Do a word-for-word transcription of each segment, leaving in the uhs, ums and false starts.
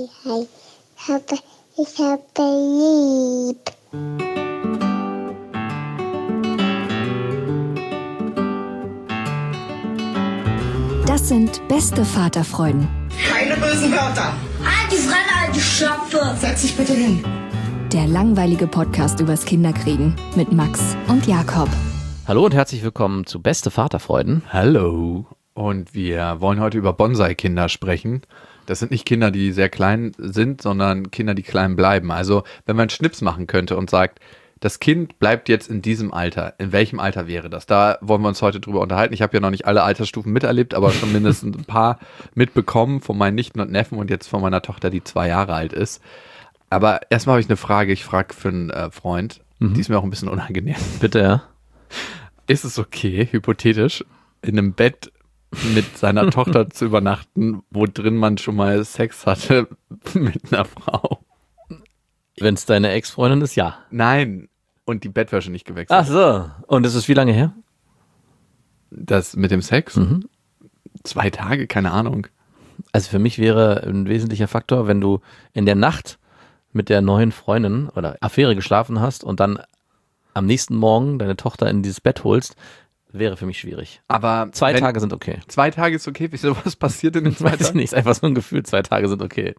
hi. Ich habe, ich habe lieb. Das sind beste Vaterfreuden. Keine bösen Wörter. Alte Fremde, alte Schöpfe. Setz dich bitte hin. Der langweilige Podcast übers Kinderkriegen mit Max und Jakob. Hallo und herzlich willkommen zu Beste Vaterfreuden. Hallo. Und wir wollen heute über Bonsai-Kinder sprechen. Das sind nicht Kinder, die sehr klein sind, sondern Kinder, die klein bleiben. Also wenn man einen Schnips machen könnte und sagt, das Kind bleibt jetzt in diesem Alter. In welchem Alter wäre das? Da wollen wir uns heute drüber unterhalten. Ich habe ja noch nicht alle Altersstufen miterlebt, aber schon mindestens ein paar mitbekommen von meinen Nichten und Neffen und jetzt von meiner Tochter, die zwei Jahre alt ist. Aber erstmal habe ich eine Frage. Ich frage für einen äh, Freund. Mhm. Die ist mir auch ein bisschen unangenehm. Bitte, ja. Ist es okay, hypothetisch, in einem Bett mit seiner Tochter zu übernachten, wo drin man schon mal Sex hatte mit einer Frau? Wenn es deine Ex-Freundin ist, ja. Nein. Und die Bettwäsche nicht gewechselt. Ach so. Und das ist wie lange her? Das mit dem Sex? Mhm. Zwei Tage, keine Ahnung. Also für mich wäre ein wesentlicher Faktor, wenn du in der Nacht mit der neuen Freundin oder Affäre geschlafen hast und dann am nächsten Morgen deine Tochter in dieses Bett holst, wäre für mich schwierig. Aber zwei wenn, Tage sind okay. Zwei Tage ist okay? Wieso, was passiert in den zwei Tagen? Weiß ich nicht, ist einfach so ein Gefühl, zwei Tage sind okay.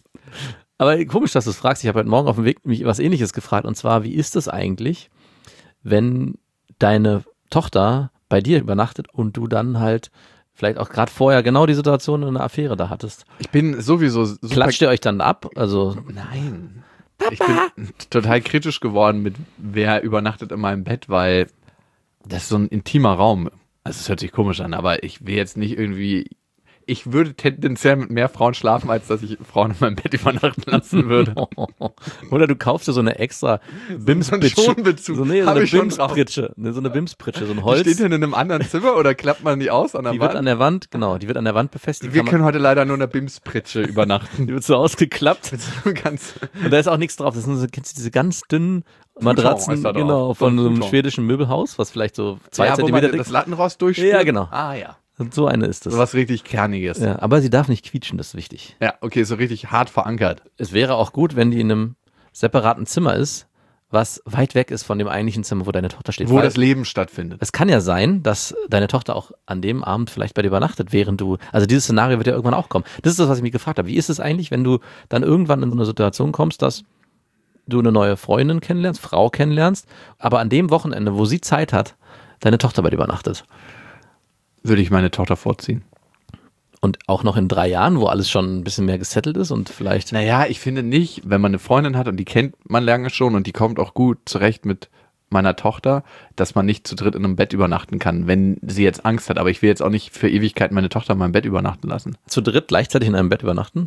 Aber komisch, dass du es fragst. Ich habe heute Morgen auf dem Weg mich was Ähnliches gefragt. Und zwar, wie ist es eigentlich, wenn deine Tochter bei dir übernachtet und du dann halt vielleicht auch gerade vorher genau die Situation in einer Affäre da hattest? Ich bin sowieso super... Klatscht ihr euch dann ab? Also Nein. Papa. Ich bin total kritisch geworden mit wer übernachtet in meinem Bett, weil das ist so ein intimer Raum. Also es hört sich komisch an, aber ich will jetzt nicht irgendwie... Ich würde tendenziell mit mehr Frauen schlafen, als dass ich Frauen in meinem Bett übernachten lassen würde. Oder du kaufst dir so eine extra Bimspritsche. So einen so, nee, so eine Bimspritsche. Nee, so eine Bimspritsche, so ein Holz. Die steht denn in einem anderen Zimmer oder klappt man die aus an der die Wand? Die wird an der Wand, genau, die wird an der Wand befestigt. Wir können heute leider nur eine Bimspritsche übernachten. Die wird so ausgeklappt. ganz und da ist auch nichts drauf. Das sind so, kennst du diese ganz dünnen Matratzen, genau, von so einem schwedischen Möbelhaus, was vielleicht so zwei ja, Zentimeter dick ist. Das Lattenrost durchspült? Ja, genau. Ah, ja. Und so eine ist das. So was richtig Kerniges. Ja, aber sie darf nicht quietschen, das ist wichtig. Ja, okay, so richtig hart verankert. Es wäre auch gut, wenn die in einem separaten Zimmer ist, was weit weg ist von dem eigentlichen Zimmer, wo deine Tochter steht. Wo Weil das Leben stattfindet. Es kann ja sein, dass deine Tochter auch an dem Abend vielleicht bei dir übernachtet, während du, also dieses Szenario wird ja irgendwann auch kommen. Das ist das, was ich mich gefragt habe. Wie ist es eigentlich, wenn du dann irgendwann in so eine Situation kommst, dass du eine neue Freundin kennenlernst, Frau kennenlernst, aber an dem Wochenende, wo sie Zeit hat, deine Tochter bei dir übernachtet? Würde ich meine Tochter vorziehen. Und auch noch in drei Jahren, wo alles schon ein bisschen mehr gesettelt ist und vielleicht... Naja, ich finde nicht, wenn man eine Freundin hat und die kennt man lange schon und die kommt auch gut zurecht mit meiner Tochter, dass man nicht zu dritt in einem Bett übernachten kann, wenn sie jetzt Angst hat. Aber ich will jetzt auch nicht für Ewigkeiten meine Tochter in meinem Bett übernachten lassen. Zu dritt gleichzeitig in einem Bett übernachten?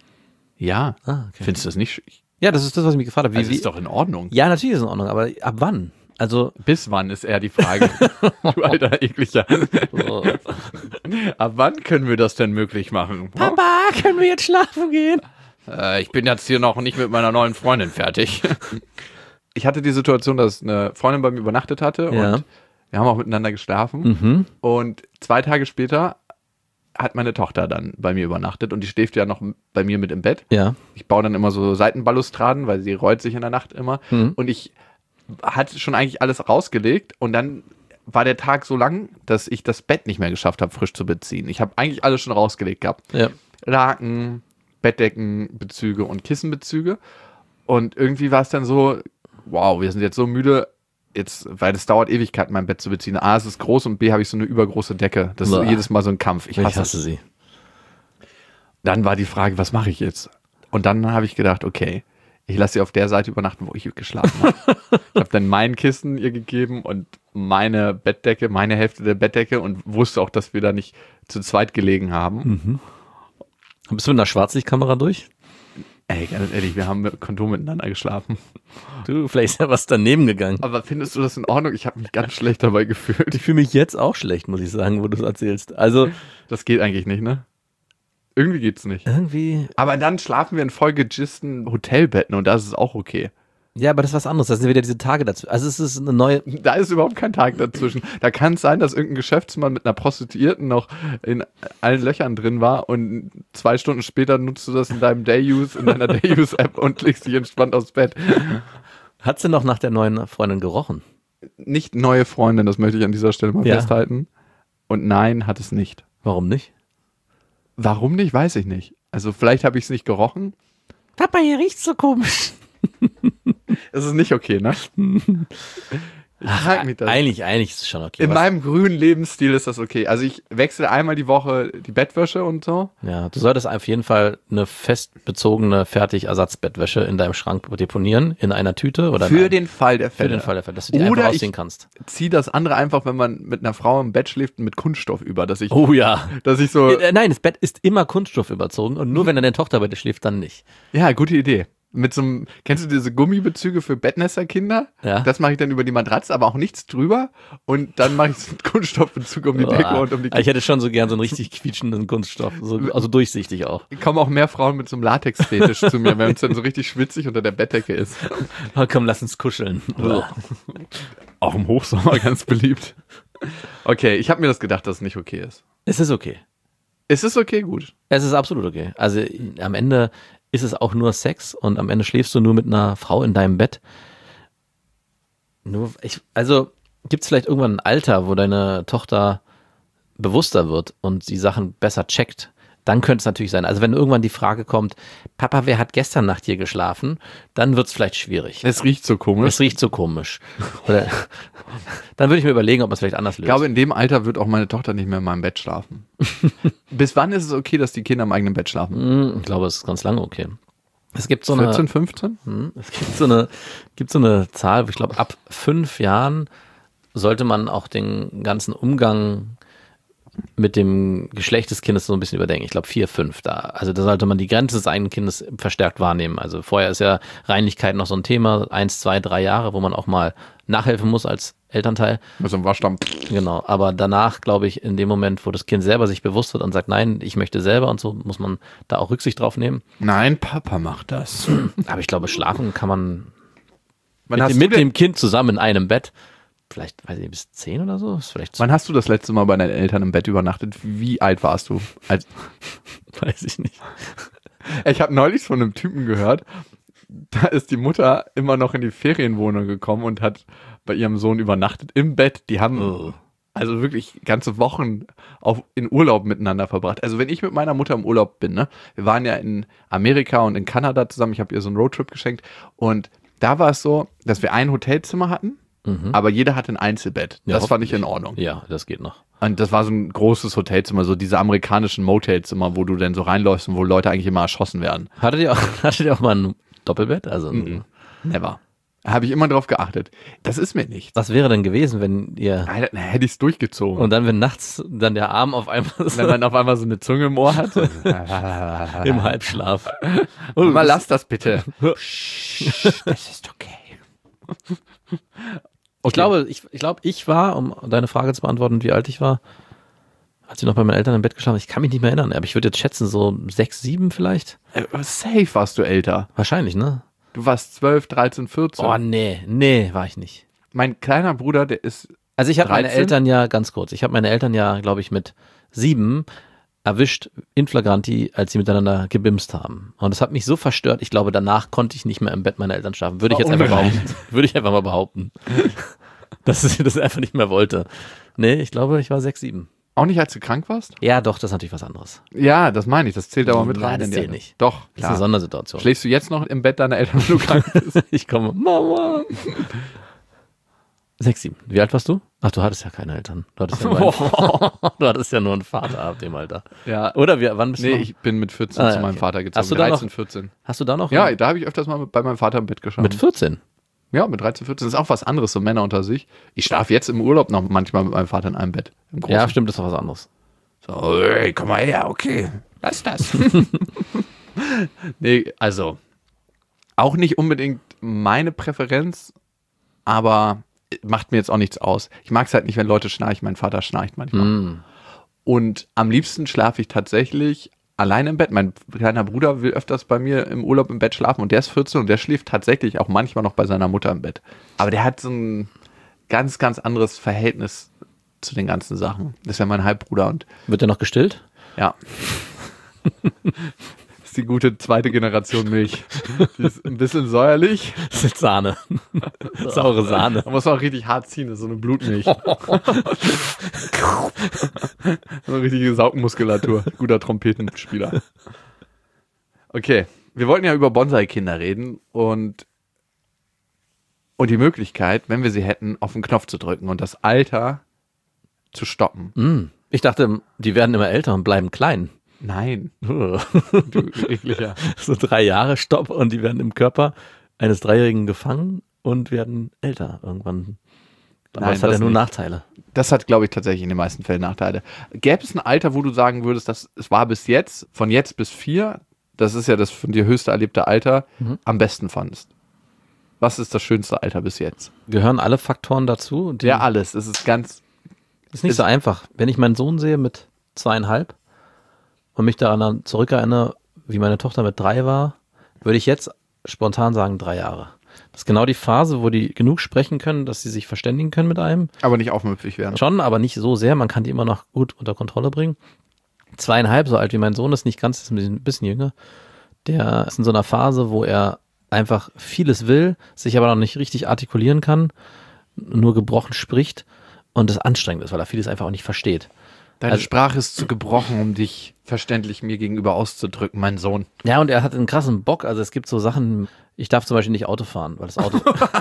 Ja. Ah, okay. Findest du das nicht... Ja, das ist das, was ich mich gefragt habe. Wie, also wie, ist doch in Ordnung. Ja, natürlich ist es in Ordnung, aber ab wann? Also bis wann ist eher die Frage, du alter Ekliger. Oh. Ab wann können wir das denn möglich machen? Papa, können wir jetzt schlafen gehen? Äh, ich bin jetzt hier noch nicht mit meiner neuen Freundin fertig. Ich hatte die Situation, dass eine Freundin bei mir übernachtet hatte ja. und wir haben auch miteinander geschlafen. Mhm. Und zwei Tage später hat meine Tochter dann bei mir übernachtet und die schläft ja noch bei mir mit im Bett. Ja. Ich baue dann immer so Seitenbalustraden, weil sie rollt sich in der Nacht immer. Mhm. Und ich hatte schon eigentlich alles rausgelegt und dann war der Tag so lang, dass ich das Bett nicht mehr geschafft habe, frisch zu beziehen. Ich habe eigentlich alles schon rausgelegt gehabt. Ja. Laken, Bettdeckenbezüge und Kissenbezüge. Und irgendwie war es dann so, wow, wir sind jetzt so müde, jetzt, weil es dauert Ewigkeiten, mein Bett zu beziehen. A, es ist groß und B, habe ich so eine übergroße Decke. Das ist so jedes Mal so ein Kampf. Ich hasse, ich hasse sie. Dann war die Frage, was mache ich jetzt? Und dann habe ich gedacht, okay, ich lasse sie auf der Seite übernachten, wo ich geschlafen habe. Ich habe dann mein Kissen ihr gegeben und meine Bettdecke, meine Hälfte der Bettdecke und wusste auch, dass wir da nicht zu zweit gelegen haben. Mhm. Bist du mit einer Schwarzlichtkamera durch? Ey, ganz ehrlich, wir haben mit Kondom miteinander geschlafen. Du, vielleicht ist ja was daneben gegangen. Aber findest du das in Ordnung? Ich habe mich ganz schlecht dabei gefühlt. Ich fühle mich jetzt auch schlecht, muss ich sagen, wo du es erzählst. Also, das geht eigentlich nicht, ne? Irgendwie geht's nicht. Irgendwie. Aber dann schlafen wir in vollgegisten Hotelbetten und das ist auch okay. Ja, aber das ist was anderes. Das sind wieder diese Tage dazu. Also es ist eine neue... Da ist überhaupt kein Tag dazwischen. Da kann es sein, dass irgendein Geschäftsmann mit einer Prostituierten noch in allen Löchern drin war und zwei Stunden später nutzt du das in deinem Day-Use, in deiner Day-Use-App und legst dich entspannt aufs Bett. Hat sie noch nach der neuen Freundin gerochen? Nicht neue Freundin, das möchte ich an dieser Stelle mal Ja. festhalten. Und nein, hat es nicht. Warum nicht? Warum nicht, weiß ich nicht. Also vielleicht habe ich es nicht gerochen. Papa, hier riecht's so komisch. Es ist nicht okay, ne? Ich frage mich das. Eigentlich, eigentlich ist es schon okay. In Was- meinem grünen Lebensstil ist das okay. Also ich wechsle einmal die Woche die Bettwäsche und so. Ja, du solltest auf jeden Fall eine fest bezogene Fertig-Ersatzbettwäsche in deinem Schrank deponieren, in einer Tüte oder in Für einem- den Fall der für Fälle. den Fall der Fälle, dass du die Oder einfach ich- ausziehen kannst. Zieh das andere einfach, wenn man mit einer Frau im Bett schläft, mit Kunststoff über, dass ich, Oh ja. dass ich so, Äh, Nein, das Bett ist immer Kunststoff überzogen und nur wenn deine Tochter bei dir schläft, dann nicht. ja, gute Idee. Mit so einem, kennst du diese Gummibezüge für Bettnässerkinder? Ja. Das mache ich dann über die Matratze, aber auch nichts drüber. Und dann mache ich so einen Kunststoffbezug um die Decke Boah. und um die Ich hätte schon so gern so einen richtig quietschenden Kunststoff, so, also durchsichtig auch. kommen auch mehr Frauen mit so einem Latex-Fetisch zu mir, wenn es dann so richtig schwitzig unter der Bettdecke ist. Oh, komm, lass uns kuscheln. Auch im Hochsommer ganz beliebt. Okay, ich habe mir das gedacht, dass es nicht okay ist. Es ist okay. Es ist okay, gut. Es ist absolut okay. Also am Ende ist es auch nur Sex und am Ende schläfst du nur mit einer Frau in deinem Bett. Nur, ich, also gibt es vielleicht irgendwann ein Alter, wo deine Tochter bewusster wird und die Sachen besser checkt? Dann könnte es natürlich sein. Also wenn irgendwann die Frage kommt, Papa, wer hat gestern Nacht hier geschlafen? Dann wird es vielleicht schwierig. Es riecht so komisch. Es riecht so komisch. Oder, dann würde ich mir überlegen, ob man es vielleicht anders löst. Ich glaube, in dem Alter wird auch meine Tochter nicht mehr in meinem Bett schlafen. Bis wann ist es okay, dass die Kinder im eigenen Bett schlafen? Hm, ich glaube, es ist ganz lange okay. Es gibt so eine... vierzehn, fünfzehn? Hm, Es gibt so eine, gibt so eine Zahl, ich glaube, ab fünf Jahren sollte man auch den ganzen Umgang mit dem Geschlecht des Kindes so ein bisschen überdenken. Ich glaube, vier, fünf da. Also da sollte man die Grenze des eigenen Kindes verstärkt wahrnehmen. Also vorher ist ja Reinlichkeit noch so ein Thema, eins, zwei, drei Jahre, wo man auch mal nachhelfen muss als Elternteil. Also im Waschdamm. Genau, aber danach, glaube ich, in dem Moment, wo das Kind selber sich bewusst wird und sagt, nein, ich möchte selber und so, muss man da auch Rücksicht drauf nehmen. Nein, Papa macht das. Aber ich glaube, schlafen kann man Wann mit, hast, dem, du mit denn, dem Kind zusammen in einem Bett. Vielleicht, weiß ich nicht, bis zehn oder so? Ist vielleicht wann hast du das letzte Mal bei deinen Eltern im Bett übernachtet? Wie alt warst du? Als, weiß ich nicht. ich habe neulich von einem Typen gehört, da ist die Mutter immer noch in die Ferienwohnung gekommen und hat bei ihrem Sohn übernachtet im Bett. Die haben Oh. also wirklich ganze Wochen auf, in Urlaub miteinander verbracht. Also wenn ich mit meiner Mutter im Urlaub bin, ne, wir waren ja in Amerika und in Kanada zusammen, ich habe ihr so einen Roadtrip geschenkt und da war es so, dass wir ein Hotelzimmer hatten, aber jeder hatte ein Einzelbett. Ja, Das fand ich in hoffentlich. Ordnung. Ja, das geht noch. Und das war so ein großes Hotelzimmer, so diese amerikanischen Motelzimmer, wo du dann so reinläufst und wo Leute eigentlich immer erschossen werden. Hattet ihr auch, hattet ihr auch mal ein Doppelbett? Also, ein- Never. Habe ich immer drauf geachtet. Das ist mir nichts. was wäre denn gewesen, wenn ihr, Alter, na, hätte ich es durchgezogen. und dann, wenn nachts dann der Arm auf einmal so wenn man auf einmal so eine Zunge im Ohr hat. im Halbschlaf. Mal lass das bitte. Das ist okay. Ich glaube, ich, ich glaube, ich war, um deine Frage zu beantworten, wie alt ich war, als ich noch bei meinen Eltern im Bett geschlafen habe, ich kann mich nicht mehr erinnern, aber ich würde jetzt schätzen, so sechs, sieben vielleicht. Äh, Safe warst du älter. Wahrscheinlich, ne? Du warst zwölf, dreizehn, vierzehn. Oh, nee, nee, war ich nicht. Mein kleiner Bruder, der ist Also ich habe meine dreizehn? Eltern ja, ganz kurz, ich habe meine Eltern ja, glaube ich, mit sieben erwischt in flagranti, als sie miteinander gebimst haben. Und das hat mich so verstört, ich glaube, danach konnte ich nicht mehr im Bett meiner Eltern schlafen. Würde ich War jetzt einfach unrein. behaupten. Würde ich einfach mal behaupten. Dass ich das einfach nicht mehr wollte. Nee, ich glaube, ich war sechs, sieben. auch nicht, als du krank warst? Ja, doch, das ist natürlich was anderes. Ja, das meine ich. Das zählt aber mit Na, rein. das in die zählt andere. nicht. Doch, Das ist klar. eine Sondersituation. Schläfst du jetzt noch im Bett deiner Eltern, wenn du krank bist? Ich komme, Mama. Sechs, sieben. Wie alt warst du? Ach, du hattest ja keine Eltern. Du hattest ja nur einen, du hattest ja nur einen Vater ab dem Alter. Ja. Oder wie, wann bist du Nee, noch? ich bin mit vierzehn Ah, zu ja, meinem okay. Vater gezogen. Hast du da dreizehn, noch- vierzehn. Hast du da noch? Ja, da habe ich öfters mal bei meinem Vater im Bett geschlafen. mit vierzehn? Ja, mit dreizehn, vierzehn. Das ist auch was anderes, so Männer unter sich. Ich schlafe jetzt im Urlaub noch manchmal mit meinem Vater in einem Bett. Im Großen. Ja, stimmt, das ist doch was anderes. So, ey, komm mal her, okay. Lass das. Nee, also, auch nicht unbedingt meine Präferenz, aber macht mir jetzt auch nichts aus. Ich mag es halt nicht, wenn Leute schnarchen. Mein Vater schnarcht manchmal. Mm. Und am liebsten schlafe ich tatsächlich alleine im Bett. Mein kleiner Bruder will öfters bei mir im Urlaub im Bett schlafen und der ist vierzehn und der schläft tatsächlich auch manchmal noch bei seiner Mutter im Bett. Aber der hat so ein ganz, ganz anderes Verhältnis zu den ganzen Sachen. Das ist ja mein Halbbruder und Wird der noch gestillt? ja. Das ist die gute zweite Generation Milch. Die ist ein bisschen säuerlich. Das ist Sahne. Saure Sahne. Da muss man auch richtig hart ziehen, das ist so eine Blutmilch. So eine richtige Saugmuskulatur. Guter Trompetenspieler. Okay, wir wollten ja über Bonsai-Kinder reden und, und die Möglichkeit, wenn wir sie hätten, auf den Knopf zu drücken und das Alter zu stoppen. Mm. Ich dachte, die werden immer älter und bleiben klein. Nein. Oh. Du ekliger. So drei Jahre Stopp und die werden im Körper eines Dreijährigen gefangen und werden älter irgendwann. Aber Nein, das hat das ja nur nicht. Nachteile. Das hat, glaube ich, tatsächlich in den meisten Fällen Nachteile. Gäbe es ein Alter, wo du sagen würdest, dass es war bis jetzt, von jetzt bis vier, das ist ja das von dir höchste erlebte Alter, Mhm. am besten fandest? Was ist das schönste Alter bis jetzt? Gehören alle Faktoren dazu? Die, Ja, alles. Es ist ganz. ist nicht ist- so einfach. Wenn ich meinen Sohn sehe mit zweieinhalb und mich daran zurückerinnere, wie meine Tochter mit drei war, würde ich jetzt spontan sagen drei Jahre. Das ist genau die Phase, wo die genug sprechen können, dass sie sich verständigen können mit einem. Aber nicht aufmüpfig werden. Schon, aber nicht so sehr. Man kann die immer noch gut unter Kontrolle bringen. Zweieinhalb, so alt wie mein Sohn ist, nicht ganz, ist ein bisschen, ein bisschen jünger. Der ist in so einer Phase, wo er einfach vieles will, sich aber noch nicht richtig artikulieren kann, nur gebrochen spricht und es anstrengend ist, weil er vieles einfach auch nicht versteht. Deine Also- Sprache ist zu gebrochen, um dich verständlich mir gegenüber auszudrücken, mein Sohn. Ja, und er hat einen krassen Bock. Also es gibt so Sachen, ich darf zum Beispiel nicht Auto fahren, weil das Auto,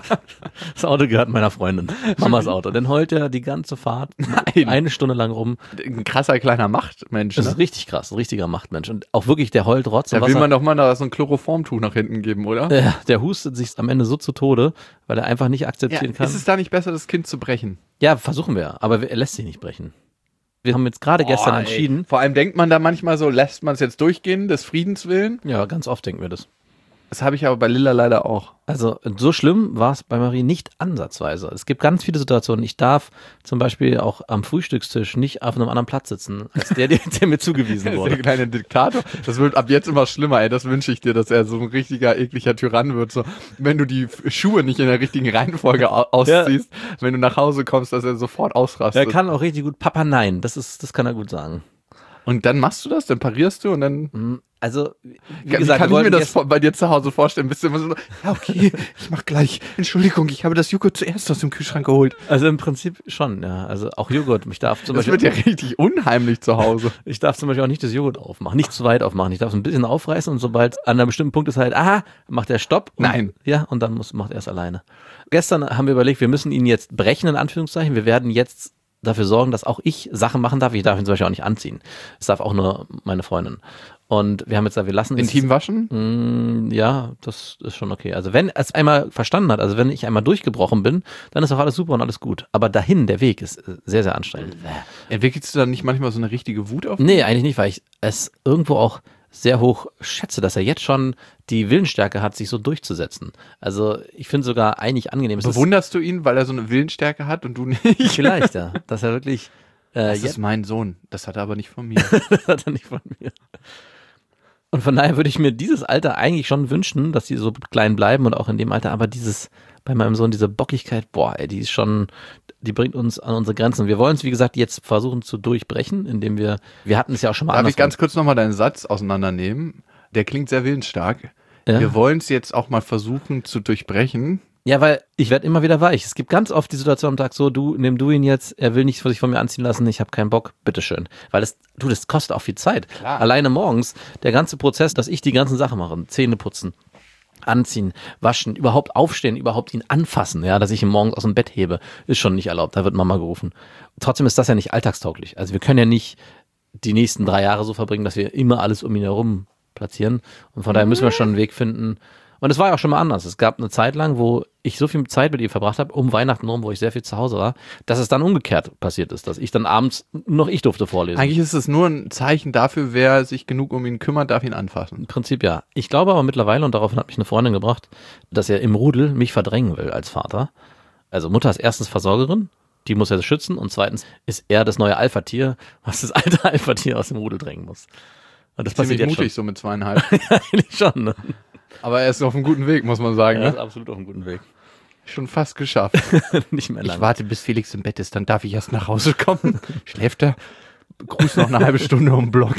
das Auto gehört meiner Freundin, Mamas Auto. Dann heult er die ganze Fahrt Nein. eine Stunde lang rum. Ein krasser kleiner Machtmensch. Das Ne? ist richtig krass, ein richtiger Machtmensch. Und auch wirklich, der heult Rotz. und Da will Wasser. man doch mal da so ein Chloroformtuch nach hinten geben, oder? Ja, der hustet sich am Ende so zu Tode, weil er einfach nicht akzeptieren kann. Ist es da nicht besser, das Kind zu brechen? Ja, versuchen wir, aber er lässt sich nicht brechen. Wir haben jetzt gerade gestern Boah, ey. entschieden, Vor allem denkt man da manchmal so, lässt man es jetzt durchgehen, des Friedens willen? ja, ganz oft denken wir das. Das habe ich aber bei Lilla leider auch. Also so schlimm war es bei Marie nicht ansatzweise. Es gibt ganz viele Situationen. Ich darf zum Beispiel auch am Frühstückstisch nicht auf einem anderen Platz sitzen, als der, der, der mir zugewiesen Der wurde. kleine Diktator. Das wird ab jetzt immer schlimmer, ey. Das wünsche ich dir, dass er so ein richtiger, ekliger Tyrann wird. So, wenn du die Schuhe nicht in der richtigen Reihenfolge au- ausziehst, wenn du nach Hause kommst, dass er sofort ausrastet. Er kann auch richtig gut Papa nein, das ist, das kann er gut sagen. Und dann machst du das, dann parierst du und dann. Also, wie Wie gesagt, kann wir ich mir wollten das gestern- vor- bei dir zu Hause vorstellen? Bist du immer so, ja, okay, ich mach gleich. Entschuldigung, ich habe das Joghurt zuerst aus dem Kühlschrank geholt. Also im Prinzip schon, ja. Also auch Joghurt. Ich darf zum Das Beispiel, wird ja richtig unheimlich zu Hause. ich darf zum Beispiel auch nicht das Joghurt aufmachen, nicht zu weit aufmachen. Ich darf es ein bisschen aufreißen und sobald an einem bestimmten Punkt ist halt, aha, macht er Stopp. Und, Nein. Ja, und dann muss, macht er es alleine. Gestern haben wir überlegt, wir müssen ihn jetzt brechen, in Anführungszeichen. Wir werden jetzt dafür sorgen, dass auch ich Sachen machen darf. Ich darf ihn zum Beispiel auch nicht anziehen. Das darf auch nur meine Freundin. Und wir haben jetzt gesagt, wir lassen es- Intim waschen? Mm, ja, das ist schon okay. Also wenn er es einmal verstanden hat, also wenn ich einmal durchgebrochen bin, dann ist auch alles super und alles gut. Aber dahin, der Weg ist äh, sehr, sehr anstrengend. Entwickelst du dann nicht manchmal so eine richtige Wut auf? Nee, eigentlich nicht, weil ich es irgendwo auch sehr hoch schätze, dass er jetzt schon die Willensstärke hat, sich so durchzusetzen. Also ich finde sogar eigentlich angenehm. Es ist Bewunderst du ihn, weil er so eine Willensstärke hat und du nicht? vielleicht, ja, dass er wirklich äh, Das jetzt ist mein Sohn. Das hat er aber nicht von mir. das hat er nicht von mir. Und von daher würde ich mir dieses Alter eigentlich schon wünschen, dass sie so klein bleiben und auch in dem Alter, aber dieses, bei meinem Sohn, diese Bockigkeit, boah, ey, die ist schon, die bringt uns an unsere Grenzen. Wir wollen es, wie gesagt, jetzt versuchen zu durchbrechen, indem wir, wir hatten es ja auch schon mal Darf ich andersrum. ganz kurz nochmal deinen Satz auseinandernehmen? Der klingt sehr willensstark. Ja. Wir wollen es jetzt auch mal versuchen zu durchbrechen. Ja, weil ich werde immer wieder weich. Es gibt ganz oft die Situation am Tag so, du, nimm du ihn jetzt, er will nichts sich von mir anziehen lassen, ich habe keinen Bock, bitteschön. Weil das, du, das kostet auch viel Zeit. Klar. Alleine morgens, der ganze Prozess, dass ich die ganzen Sachen mache, Zähne putzen, anziehen, waschen, überhaupt aufstehen, überhaupt ihn anfassen, ja, dass ich ihn morgens aus dem Bett hebe, ist schon nicht erlaubt, da wird Mama gerufen. Trotzdem ist das ja nicht alltagstauglich. Also wir können ja nicht die nächsten drei Jahre so verbringen, dass wir immer alles um ihn herum platzieren. Und von daher müssen wir schon einen Weg finden. Und es war ja auch schon mal anders. Es gab eine Zeit lang, wo ich so viel Zeit mit ihm verbracht habe, um Weihnachten rum, wo ich sehr viel zu Hause war, dass es dann umgekehrt passiert ist, dass ich dann abends noch ich durfte vorlesen. Eigentlich ist es nur ein Zeichen dafür, wer sich genug um ihn kümmert, darf ihn anfassen. Im Prinzip ja. Ich glaube aber mittlerweile, und daraufhin hat mich eine Freundin gebracht, dass er im Rudel mich verdrängen will als Vater. Also Mutter ist erstens Versorgerin, die muss er schützen, und zweitens ist er das neue Alpha-Tier, was das alte Alpha-Tier aus dem Rudel drängen muss. Und das passiert Ziemlich jetzt mutig, so mit zweieinhalb. schon. Eigentlich schon, ne? Aber er ist auf einem guten Weg, muss man sagen. Er ist Ne? absolut auf einem guten Weg. Schon fast geschafft. Nicht mehr lange. Ich warte, bis Felix im Bett ist, dann darf ich erst nach Hause kommen. Schläft er? Gruß noch eine halbe Stunde um den Block.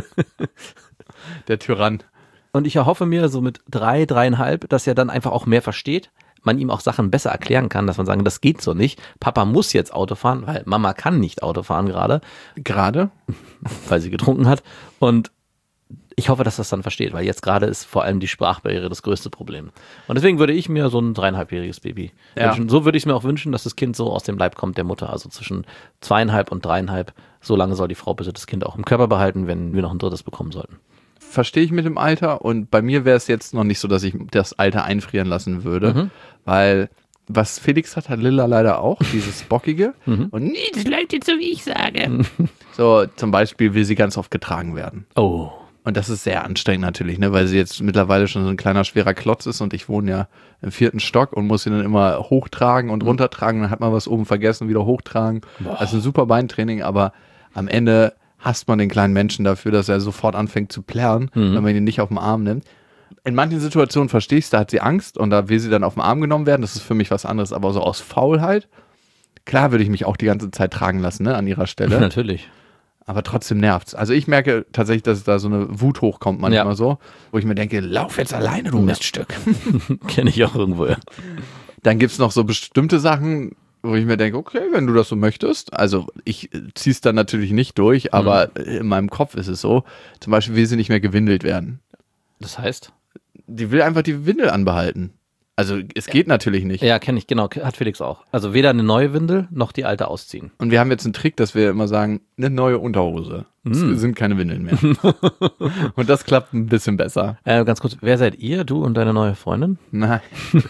Der Tyrann. Und ich erhoffe mir so mit drei, dreieinhalb, dass er dann einfach auch mehr versteht, man ihm auch Sachen besser erklären kann, dass man sagen, das geht so nicht. Papa muss jetzt Auto fahren, weil Mama kann nicht Auto fahren gerade. Gerade? Weil sie getrunken hat. Und ich hoffe, dass das dann versteht, weil jetzt gerade ist vor allem die Sprachbarriere das größte Problem. Und deswegen würde ich mir so ein dreieinhalbjähriges Baby Ja. wünschen. So würde ich es mir auch wünschen, dass das Kind so aus dem Leib kommt der Mutter. Also zwischen zweieinhalb und dreieinhalb. So lange soll die Frau bitte das Kind auch im Körper behalten, wenn wir noch ein drittes bekommen sollten. Verstehe ich mit dem Alter. Und bei mir wäre es jetzt noch nicht so, dass ich das Alter einfrieren lassen würde. Mhm. Weil was Felix hat, hat Lilla leider auch. Dieses Bockige. Mhm. Und nee, das läuft jetzt so, wie ich sage. So, zum Beispiel will sie ganz oft getragen werden. Oh. Und das ist sehr anstrengend natürlich, ne, weil sie jetzt mittlerweile schon so ein kleiner, schwerer Klotz ist und ich wohne ja im vierten Stock und muss sie dann immer hochtragen und runtertragen. Dann hat man was oben vergessen, wieder hochtragen. Boah. Das ist ein super Beintraining, aber am Ende hasst man den kleinen Menschen dafür, dass er sofort anfängt zu plärren, Mhm. wenn man ihn nicht auf den Arm nimmt. In manchen Situationen verstehe ich es, da hat sie Angst und da will sie dann auf den Arm genommen werden. Das ist für mich was anderes, aber so aus Faulheit, klar würde ich mich auch die ganze Zeit tragen lassen, ne, an ihrer Stelle. Natürlich. Aber trotzdem nervt's. Also ich merke tatsächlich, dass da so eine Wut hochkommt manchmal Ja. so, wo ich mir denke, lauf jetzt alleine, du Ja. Miststück. Kenne ich auch irgendwo, ja. Dann gibt's noch so bestimmte Sachen, wo ich mir denke, okay, wenn du das so möchtest. Also ich zieh's dann natürlich nicht durch, aber in meinem Kopf ist es so. Zum Beispiel will sie nicht mehr gewindelt werden. Das heißt? Die will einfach die Windel anbehalten. Also es geht natürlich nicht. Ja, kenne ich, genau. Hat Felix auch. Also weder eine neue Windel, noch die alte ausziehen. Und wir haben jetzt einen Trick, dass wir immer sagen, eine neue Unterhose. Es sind keine Windeln mehr. Und das klappt ein bisschen besser. Äh, ganz kurz, wer seid ihr? Du und deine neue Freundin? Nein.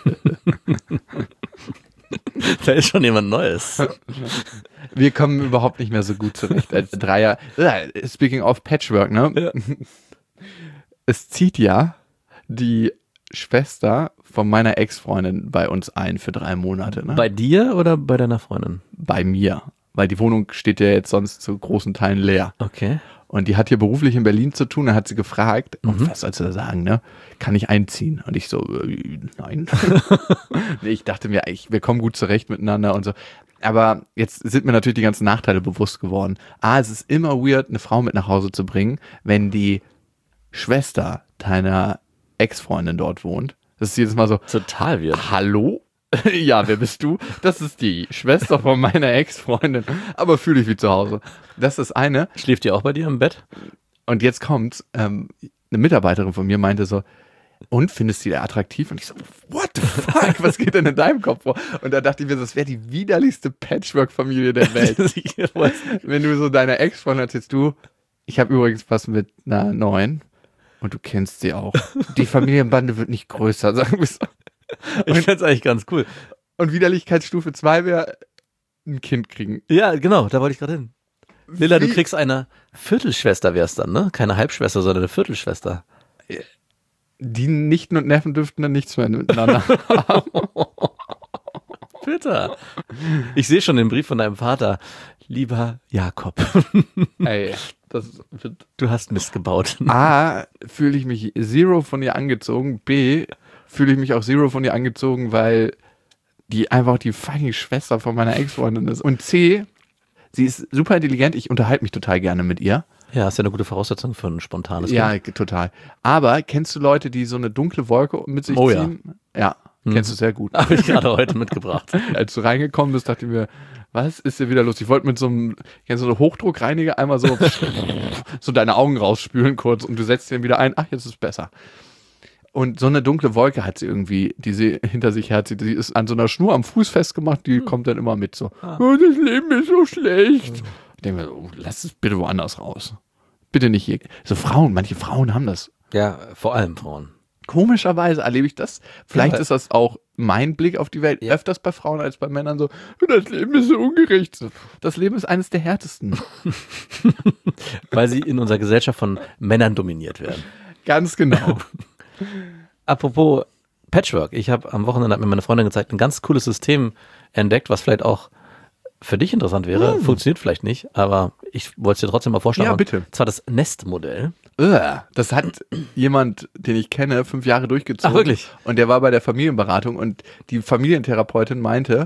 Da ist schon jemand Neues. Wir kommen überhaupt nicht mehr so gut zurecht als Dreier. Äh, Speaking of Patchwork, ne? Ja. Es zieht ja die Schwester von meiner Ex-Freundin bei uns ein für drei Monate, ne? Bei dir oder bei deiner Freundin? Bei mir. Weil die Wohnung steht ja jetzt sonst zu großen Teilen leer. Okay. Und die hat hier beruflich in Berlin zu tun. Da hat sie gefragt, und was soll sie da sagen, ne? Kann ich einziehen? Und ich so, äh, nein. Nee, ich dachte mir, ich, wir kommen gut zurecht miteinander und so. Aber jetzt sind mir natürlich die ganzen Nachteile bewusst geworden. Ah, es ist immer weird, eine Frau mit nach Hause zu bringen, wenn die Schwester deiner Ex-Freundin dort wohnt. Das ist jedes Mal so, Total wird. hallo? Ja, wer bist du? Das ist die Schwester von meiner Ex-Freundin. Aber fühle ich wie zu Hause. Das ist eine. Schläft ihr auch bei dir im Bett? Und jetzt kommt's, ähm, eine Mitarbeiterin von mir meinte so, und findest du die attraktiv? Und ich so, what the fuck, was geht denn in deinem Kopf vor? Und da dachte ich mir, das wäre die widerlichste Patchwork-Familie der Welt. Wenn du so deiner Ex-Freundin erzählst, du, ich habe übrigens was mit einer neuen und du kennst sie auch. Die Familienbande wird nicht größer, sagen wir so. Ich fände es eigentlich ganz cool. Und Widerlichkeitsstufe zwei wäre ein Kind kriegen. Ja, genau, da wollte ich gerade hin. Lilla, du Wie- kriegst eine Viertelschwester wär's dann, ne? Keine Halbschwester, sondern eine Viertelschwester. Die Nichten und Neffen dürften dann nichts mehr miteinander haben. Bitte. Ich sehe schon den Brief von deinem Vater. Lieber Jakob, Ey, das wird du hast Mist gebaut. A, fühle ich mich zero von ihr angezogen. B, fühle ich mich auch zero von ihr angezogen, weil die einfach die fucking Schwester von meiner Ex-Freundin ist. Und C, sie ist super intelligent. Ich unterhalte mich total gerne mit ihr. Ja, ist ja eine gute Voraussetzung für ein spontanes Ja, Kind. total. Aber kennst du Leute, die so eine dunkle Wolke mit sich Oh ja. ziehen? Ja, kennst du sehr gut. Habe ich gerade heute mitgebracht. Als du reingekommen bist, dachte ich mir, was ist hier wieder los? Ich wollte mit so einem, kennst du so einen Hochdruckreiniger einmal so, so deine Augen rausspülen kurz und du setzt den wieder ein. Ach, jetzt ist es besser. Und so eine dunkle Wolke hat sie irgendwie, die sie hinter sich herzieht. Die ist an so einer Schnur am Fuß festgemacht, die kommt dann immer mit so. Oh, das Leben ist so schlecht. Ich denke mir, oh, lass es bitte woanders raus. Bitte nicht hier. So Frauen, manche Frauen haben das. Ja, vor allem Frauen. Komischerweise erlebe ich das. Vielleicht Ja. ist das auch mein Blick auf die Welt Ja. öfters bei Frauen als bei Männern so, das Leben ist so ungerecht. So, das Leben ist eines der härtesten. Weil sie in unserer Gesellschaft von Männern dominiert werden. Ganz genau. Apropos Patchwork. Ich habe am Wochenende, hat mir meine Freundin gezeigt, ein ganz cooles System entdeckt, was vielleicht auch für dich interessant wäre, hm. funktioniert vielleicht nicht, aber ich wollte es dir trotzdem mal vorschlagen. Ja, bitte. Und zwar das Nest-Modell. Das hat jemand, den ich kenne, fünf Jahre durchgezogen. Ach, wirklich? Und der war bei der Familienberatung und die Familientherapeutin meinte,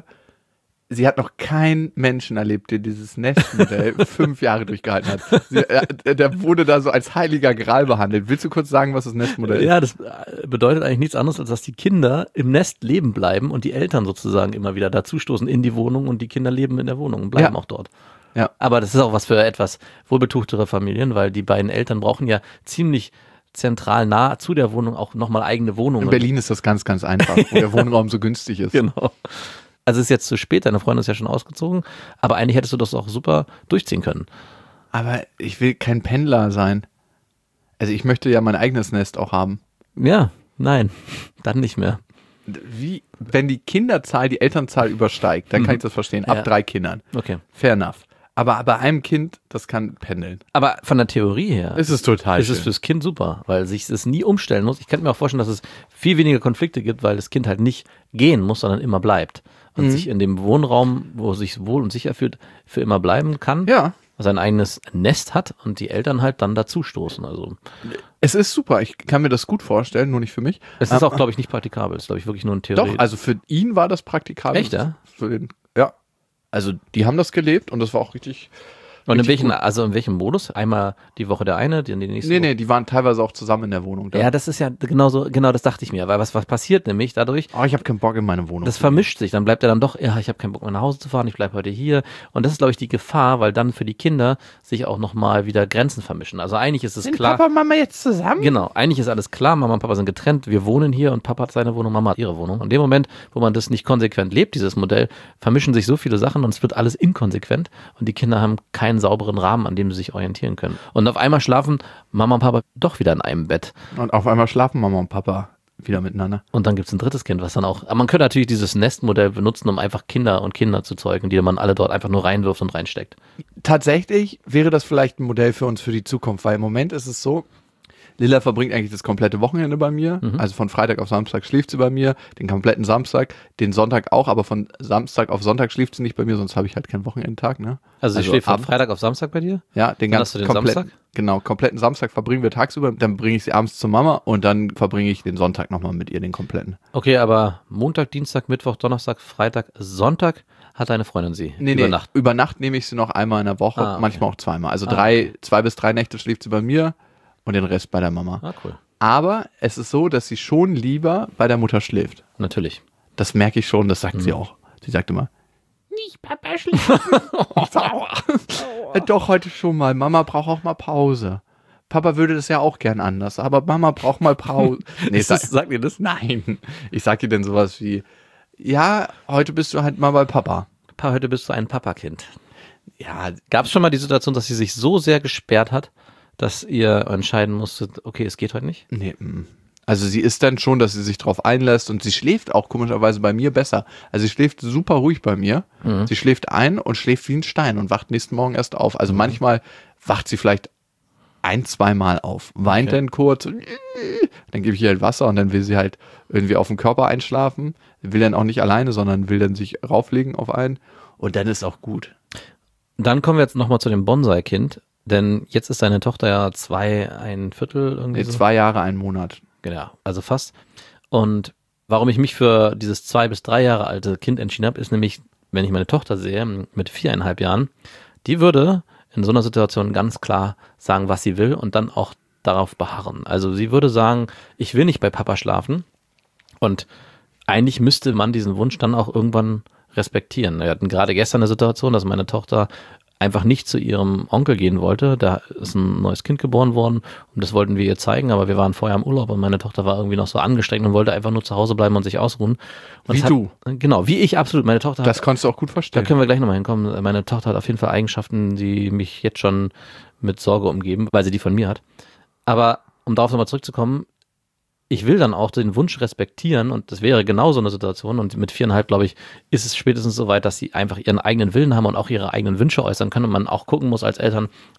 sie hat noch keinen Menschen erlebt, der dieses Nestmodell fünf Jahre durchgehalten hat. Sie, äh, der wurde da so als heiliger Gral behandelt. Willst du kurz sagen, was das Nestmodell ist? Ja, das bedeutet eigentlich nichts anderes, als dass die Kinder im Nest leben bleiben und die Eltern sozusagen immer wieder dazustoßen in die Wohnung und die Kinder leben in der Wohnung und bleiben Ja. auch dort. Ja. Aber das ist auch was für etwas wohlbetuchtere Familien, weil die beiden Eltern brauchen ja ziemlich zentral nah zu der Wohnung auch nochmal eigene Wohnungen. In Berlin ist das ganz, ganz einfach, wo der Wohnraum so günstig ist. Genau. Also es ist jetzt zu spät, deine Freundin ist ja schon ausgezogen, aber eigentlich hättest du das auch super durchziehen können. Aber ich will kein Pendler sein. Also ich möchte ja mein eigenes Nest auch haben. Ja, nein, dann nicht mehr. Wie, wenn die Kinderzahl die Elternzahl übersteigt, dann kann ich das verstehen. Ab Ja. drei Kindern. Okay. Fair enough. Aber bei einem Kind, das kann pendeln. Aber von der Theorie her Es ist total ist es schön. fürs Kind super, weil sich es nie umstellen muss. Ich könnte mir auch vorstellen, dass es viel weniger Konflikte gibt, weil das Kind halt nicht gehen muss, sondern immer bleibt. Und Mhm. sich in dem Wohnraum, wo es sich wohl und sicher fühlt, für immer bleiben kann. Ja. Sein eigenes Nest hat und die Eltern halt dann dazustoßen. Also Es ist super. Ich kann mir das gut vorstellen, nur nicht für mich. es ist Ähm, auch, glaube ich, nicht praktikabel. Es ist, glaube ich, wirklich nur ein Theorie. Doch, also für ihn war das praktikabel. Echt, ja? Für den, ja. Also die haben das gelebt und das war auch richtig. Und in richtig welchen, gut. also in welchem Modus? Einmal die Woche der eine, die, die nächste Nee, Woche? nee, die waren teilweise auch zusammen in der Wohnung. Da. Ja, das ist ja genau so, genau das dachte ich mir. Weil was, was passiert nämlich dadurch? Oh, ich habe keinen Bock in meine Wohnung. Das vermischt sich. Dann bleibt er dann doch, ja, ich habe keinen Bock mehr nach Hause zu fahren, ich bleibe heute hier. Und das ist, glaube ich, die Gefahr, weil dann für die Kinder sich auch nochmal wieder Grenzen vermischen. Also eigentlich ist es Sind klar. Papa und Mama jetzt zusammen? Genau, eigentlich ist alles klar, Mama und Papa sind getrennt, wir wohnen hier und Papa hat seine Wohnung, Mama hat ihre Wohnung. Und in dem Moment, wo man das nicht konsequent lebt, dieses Modell, vermischen sich so viele Sachen und es wird alles inkonsequent und die Kinder haben keinen sauberen Rahmen, an dem sie sich orientieren können. Und auf einmal schlafen Mama und Papa doch wieder in einem Bett. Und auf einmal schlafen Mama und Papa wieder miteinander. Und dann gibt es ein drittes Kind, was dann auch, aber man könnte natürlich dieses Nestmodell benutzen, um einfach Kinder und Kinder zu zeugen, die man alle dort einfach nur reinwirft und reinsteckt. Tatsächlich wäre das vielleicht ein Modell für uns für die Zukunft, weil im Moment ist es so, Lilla verbringt eigentlich das komplette Wochenende bei mir, Mhm. also von Freitag auf Samstag schläft sie bei mir, den kompletten Samstag, den Sonntag auch, aber von Samstag auf Sonntag schläft sie nicht bei mir, sonst habe ich halt keinen Wochenendtag, ne? Also, ich schläft von abends- Freitag auf Samstag bei dir? Ja, den Dann hast du ganzen den kompletten, Samstag? genau, kompletten Samstag verbringen wir tagsüber, dann bringe ich sie abends zur Mama und dann verbringe ich den Sonntag nochmal mit ihr, den kompletten. Okay, aber Montag, Dienstag, Mittwoch, Donnerstag, Freitag, Sonntag hat deine Freundin sie Nee, über nee, Nacht. über Nacht nehme ich sie noch einmal in der Woche, Ah, okay. manchmal auch zweimal. Also Ah, drei, zwei bis drei Nächte schläft sie bei mir und den Rest bei der Mama. Ah, cool. Aber es ist so, dass sie schon lieber bei der Mutter schläft. Natürlich. Das merke ich schon, das sagt sie Mhm. auch. Sie sagt immer, nicht Papa schlafen. Doch, heute schon mal. Mama braucht auch mal Pause. Papa würde das ja auch gern anders, aber Mama braucht mal Pause. Nee, Ist das, sagt ihr das? nein. Ich sag ihr denn sowas wie, ja, heute bist du halt mal bei Papa. Pa, heute bist du ein Papakind. Ja, Gab es schon mal die Situation, dass sie sich so sehr gesperrt hat, dass ihr entscheiden musstet, okay, es geht heute nicht? nee, mm. Also sie ist dann schon, dass sie sich drauf einlässt und sie schläft auch komischerweise bei mir besser. Also sie schläft super ruhig bei mir. Mhm. Sie schläft ein und schläft wie ein Stein und wacht nächsten Morgen erst auf. Also manchmal wacht sie vielleicht ein, zweimal auf, weint Okay. dann kurz, und dann gebe ich ihr halt Wasser und dann will sie halt irgendwie auf den Körper einschlafen. Will dann auch nicht alleine, sondern will dann sich rauflegen auf einen und dann ist auch gut. Dann kommen wir jetzt nochmal zu dem Bonsai-Kind, denn jetzt ist deine Tochter ja zwei, ein Viertel irgendwie Nee, so. zwei Jahre, einen Monat. Genau, also fast. Und warum ich mich für dieses zwei bis drei Jahre alte Kind entschieden habe, ist nämlich, wenn ich meine Tochter sehe, mit viereinhalb Jahren, die würde in so einer Situation ganz klar sagen, was sie will und dann auch darauf beharren. Also sie würde sagen, ich will nicht bei Papa schlafen und eigentlich müsste man diesen Wunsch dann auch irgendwann respektieren. Wir hatten gerade gestern eine Situation, dass meine Tochter einfach nicht zu ihrem Onkel gehen wollte. Da ist ein neues Kind geboren worden und das wollten wir ihr zeigen, aber wir waren vorher im Urlaub und meine Tochter war irgendwie noch so angestrengt und wollte einfach nur zu Hause bleiben und sich ausruhen. Und Wie es hat, du. Genau, wie ich absolut. Meine Tochter Das hat, konntest du auch gut da verstehen. können wir gleich nochmal hinkommen. Meine Tochter hat auf jeden Fall Eigenschaften, die mich jetzt schon mit Sorge umgeben, weil sie die von mir hat. Aber um darauf nochmal zurückzukommen, ich will dann auch den Wunsch respektieren und das wäre genau so eine Situation und mit viereinhalb, glaube ich, ist es spätestens so weit, dass sie einfach ihren eigenen Willen haben und auch ihre eigenen Wünsche äußern können und man auch gucken muss als Eltern,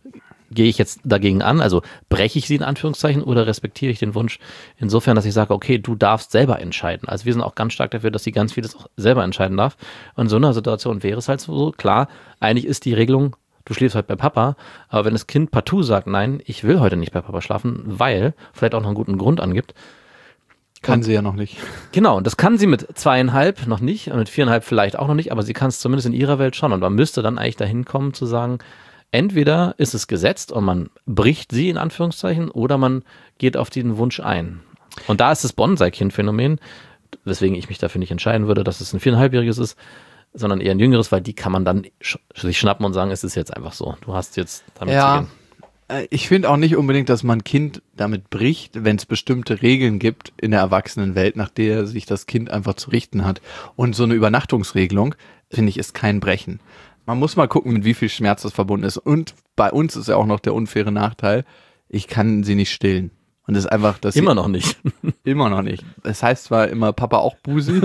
gehe ich jetzt dagegen an, also breche ich sie in Anführungszeichen oder respektiere ich den Wunsch insofern, dass ich sage, okay, du darfst selber entscheiden. Also wir sind auch ganz stark dafür, dass sie ganz vieles auch selber entscheiden darf. Und in so einer Situation wäre es halt so, klar, eigentlich ist die Regelung, du schläfst heute bei Papa, aber wenn das Kind partout sagt, nein, ich will heute nicht bei Papa schlafen, weil vielleicht auch noch einen guten Grund angibt. Kann sie ja noch nicht. Genau, und das kann sie mit zweieinhalb noch nicht und mit viereinhalb vielleicht auch noch nicht, aber sie kann es zumindest in ihrer Welt schon. Und man müsste dann eigentlich dahin kommen zu sagen, entweder ist es gesetzt und man bricht sie in Anführungszeichen oder man geht auf diesen Wunsch ein. Und da ist das Bonsai-Kind-Phänomen, weswegen ich mich dafür nicht entscheiden würde, dass es ein viereinhalbjähriges ist, sondern eher ein jüngeres, weil die kann man dann sch- sich schnappen und sagen, es ist jetzt einfach so. Du hast jetzt damit Ja, zu gehen. äh, ich finde auch nicht unbedingt, dass man Kind damit bricht, wenn es bestimmte Regeln gibt in der Erwachsenenwelt, nach der sich das Kind einfach zu richten hat. Und so eine Übernachtungsregelung, finde ich, ist kein Brechen. Man muss mal gucken, mit wie viel Schmerz das verbunden ist. Und bei uns ist ja auch noch der unfaire Nachteil, ich kann sie nicht stillen. Und das ist einfach, dass Immer sie, noch nicht. Immer noch nicht. Es heißt zwar immer, Papa auch Busi,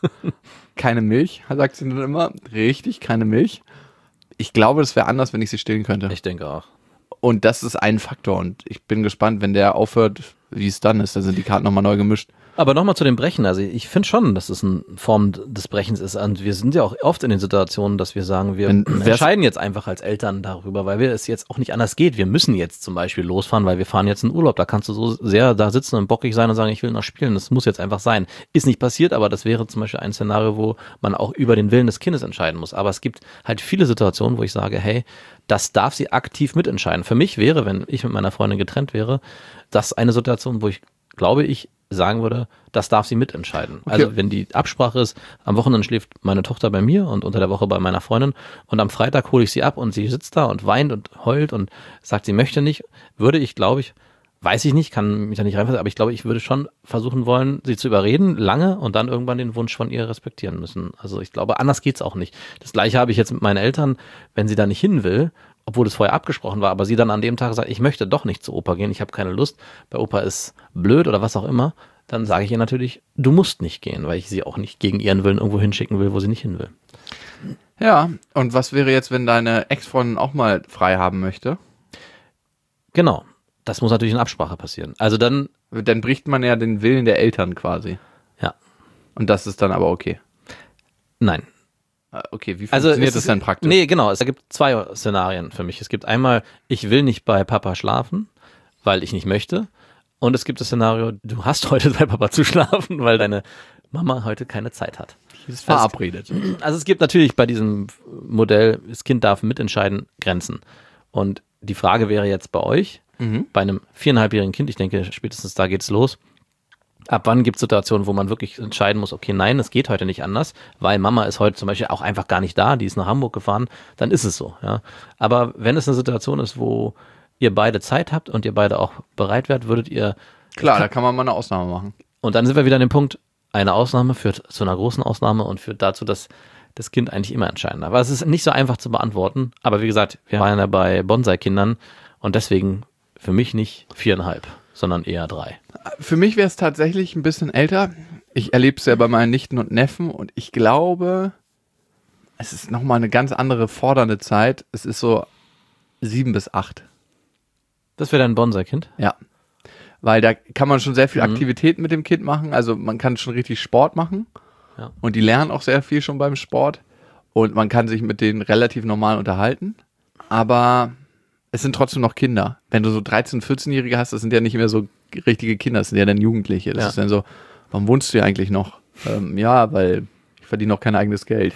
keine Milch, sagt sie dann immer. Richtig, keine Milch. Ich glaube, es wäre anders, wenn ich sie stillen könnte. Ich denke auch. Und das ist ein Faktor. Und ich bin gespannt, wenn der aufhört, wie es dann ist. Da sind die Karten nochmal neu gemischt. Aber nochmal zu dem Brechen. Also ich finde schon, dass es eine Form des Brechens ist. Und wir sind ja auch oft in den Situationen, dass wir sagen, wir Wenn- entscheiden jetzt einfach als Eltern darüber, weil wir es jetzt auch nicht anders geht. Wir müssen jetzt zum Beispiel losfahren, weil wir fahren jetzt in Urlaub. Da kannst du so sehr da sitzen und bockig sein und sagen, ich will noch spielen. Das muss jetzt einfach sein. Ist nicht passiert, aber das wäre zum Beispiel ein Szenario, wo man auch über den Willen des Kindes entscheiden muss. Aber es gibt halt viele Situationen, wo ich sage, hey, das darf sie aktiv mitentscheiden. Für mich wäre, wenn ich mit meiner Freundin getrennt wäre, das eine Situation, wo ich, glaube ich, sagen würde, das darf sie mitentscheiden. Okay. Also wenn die Absprache ist, am Wochenende schläft meine Tochter bei mir und unter der Woche bei meiner Freundin und am Freitag hole ich sie ab und sie sitzt da und weint und heult und sagt, sie möchte nicht, würde ich, glaube ich, weiß ich nicht, kann mich da nicht reinfassen, aber ich glaube, ich würde schon versuchen wollen, sie zu überreden, lange und dann irgendwann den Wunsch von ihr respektieren müssen. Also ich glaube, anders geht's auch nicht. Das Gleiche habe ich jetzt mit meinen Eltern, wenn sie da nicht hin will, obwohl es vorher abgesprochen war, aber sie dann an dem Tag sagt, ich möchte doch nicht zu Opa gehen, ich habe keine Lust, bei Opa ist blöd oder was auch immer, dann sage ich ihr natürlich, du musst nicht gehen, weil ich sie auch nicht gegen ihren Willen irgendwo hinschicken will, wo sie nicht hin will. Ja, und was wäre jetzt, wenn deine Ex-Freundin auch mal frei haben möchte? Genau, das muss natürlich in Absprache passieren. Also dann, Dann bricht man ja den Willen der Eltern quasi. ja, Und das ist dann aber okay. nein. Äh, Okay, wie Also funktioniert es das ist- denn praktisch? Nee, genau, es gibt zwei Szenarien für mich. Es gibt einmal, ich will nicht bei Papa schlafen, weil ich nicht möchte. Und es gibt das Szenario, du hast heute bei Papa zu schlafen, weil deine Mama heute keine Zeit hat. Die ist verabredet. Also es gibt natürlich bei diesem Modell, das Kind darf mitentscheiden, Grenzen. Und die Frage wäre jetzt bei euch, Mhm. bei einem viereinhalbjährigen Kind, ich denke, spätestens da geht's los, ab wann gibt es Situationen, wo man wirklich entscheiden muss, okay, nein, es geht heute nicht anders, weil Mama ist heute zum Beispiel auch einfach gar nicht da, die ist nach Hamburg gefahren, dann ist es so. Ja. Aber wenn es eine Situation ist, wo ihr beide Zeit habt und ihr beide auch bereit wärt, würdet ihr, Klar, da kann man mal eine Ausnahme machen. und dann sind wir wieder an dem Punkt, eine Ausnahme führt zu einer großen Ausnahme und führt dazu, dass das Kind eigentlich immer entscheiden darf. Aber es ist nicht so einfach zu beantworten, aber wie gesagt, wir waren ja bei Bonsai-Kindern und deswegen für mich nicht viereinhalb, sondern eher drei. Für mich wäre es tatsächlich ein bisschen älter. Ich erlebe es ja bei meinen Nichten und Neffen und ich glaube, es ist nochmal eine ganz andere fordernde Zeit. Es ist so sieben bis acht. Das wäre dein Bonsai-Kind? Ja. Weil da kann man schon sehr viel Mhm. Aktivitäten mit dem Kind machen. Also man kann schon richtig Sport machen. Ja. Und die lernen auch sehr viel schon beim Sport. Und man kann sich mit denen relativ normal unterhalten. Aber es sind trotzdem noch Kinder. Wenn du so dreizehn-, vierzehnjährige hast, das sind ja nicht mehr so richtige Kinder, das sind ja dann Jugendliche. Das Ja. ist dann so, warum wohnst du hier eigentlich noch? Ähm, ja, weil ich verdiene noch kein eigenes Geld.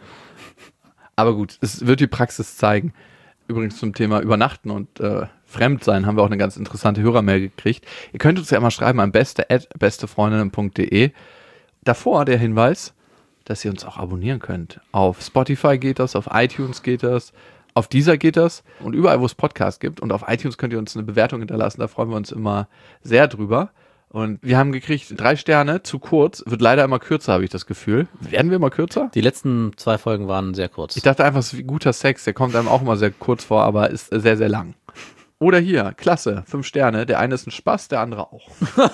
Aber gut, es wird die Praxis zeigen. Übrigens zum Thema Übernachten und äh, Fremdsein haben wir auch eine ganz interessante Hörermail gekriegt. Ihr könnt uns ja mal schreiben an beste at bestefreundinnen punkt de. Davor der Hinweis, dass ihr uns auch abonnieren könnt. Auf Spotify geht das, auf iTunes geht das, auf Deezer geht das und überall, wo es Podcasts gibt. Und auf iTunes könnt ihr uns eine Bewertung hinterlassen, da freuen wir uns immer sehr drüber. Und wir haben gekriegt drei Sterne, zu kurz, wird leider immer kürzer, habe ich das Gefühl. Werden wir immer kürzer? Die letzten zwei Folgen waren sehr kurz. Ich dachte einfach, es ist wie guter Sex, der kommt einem auch immer sehr kurz vor, aber ist sehr, sehr lang. Oder hier, klasse, fünf Sterne, der eine ist ein Spaß, der andere auch.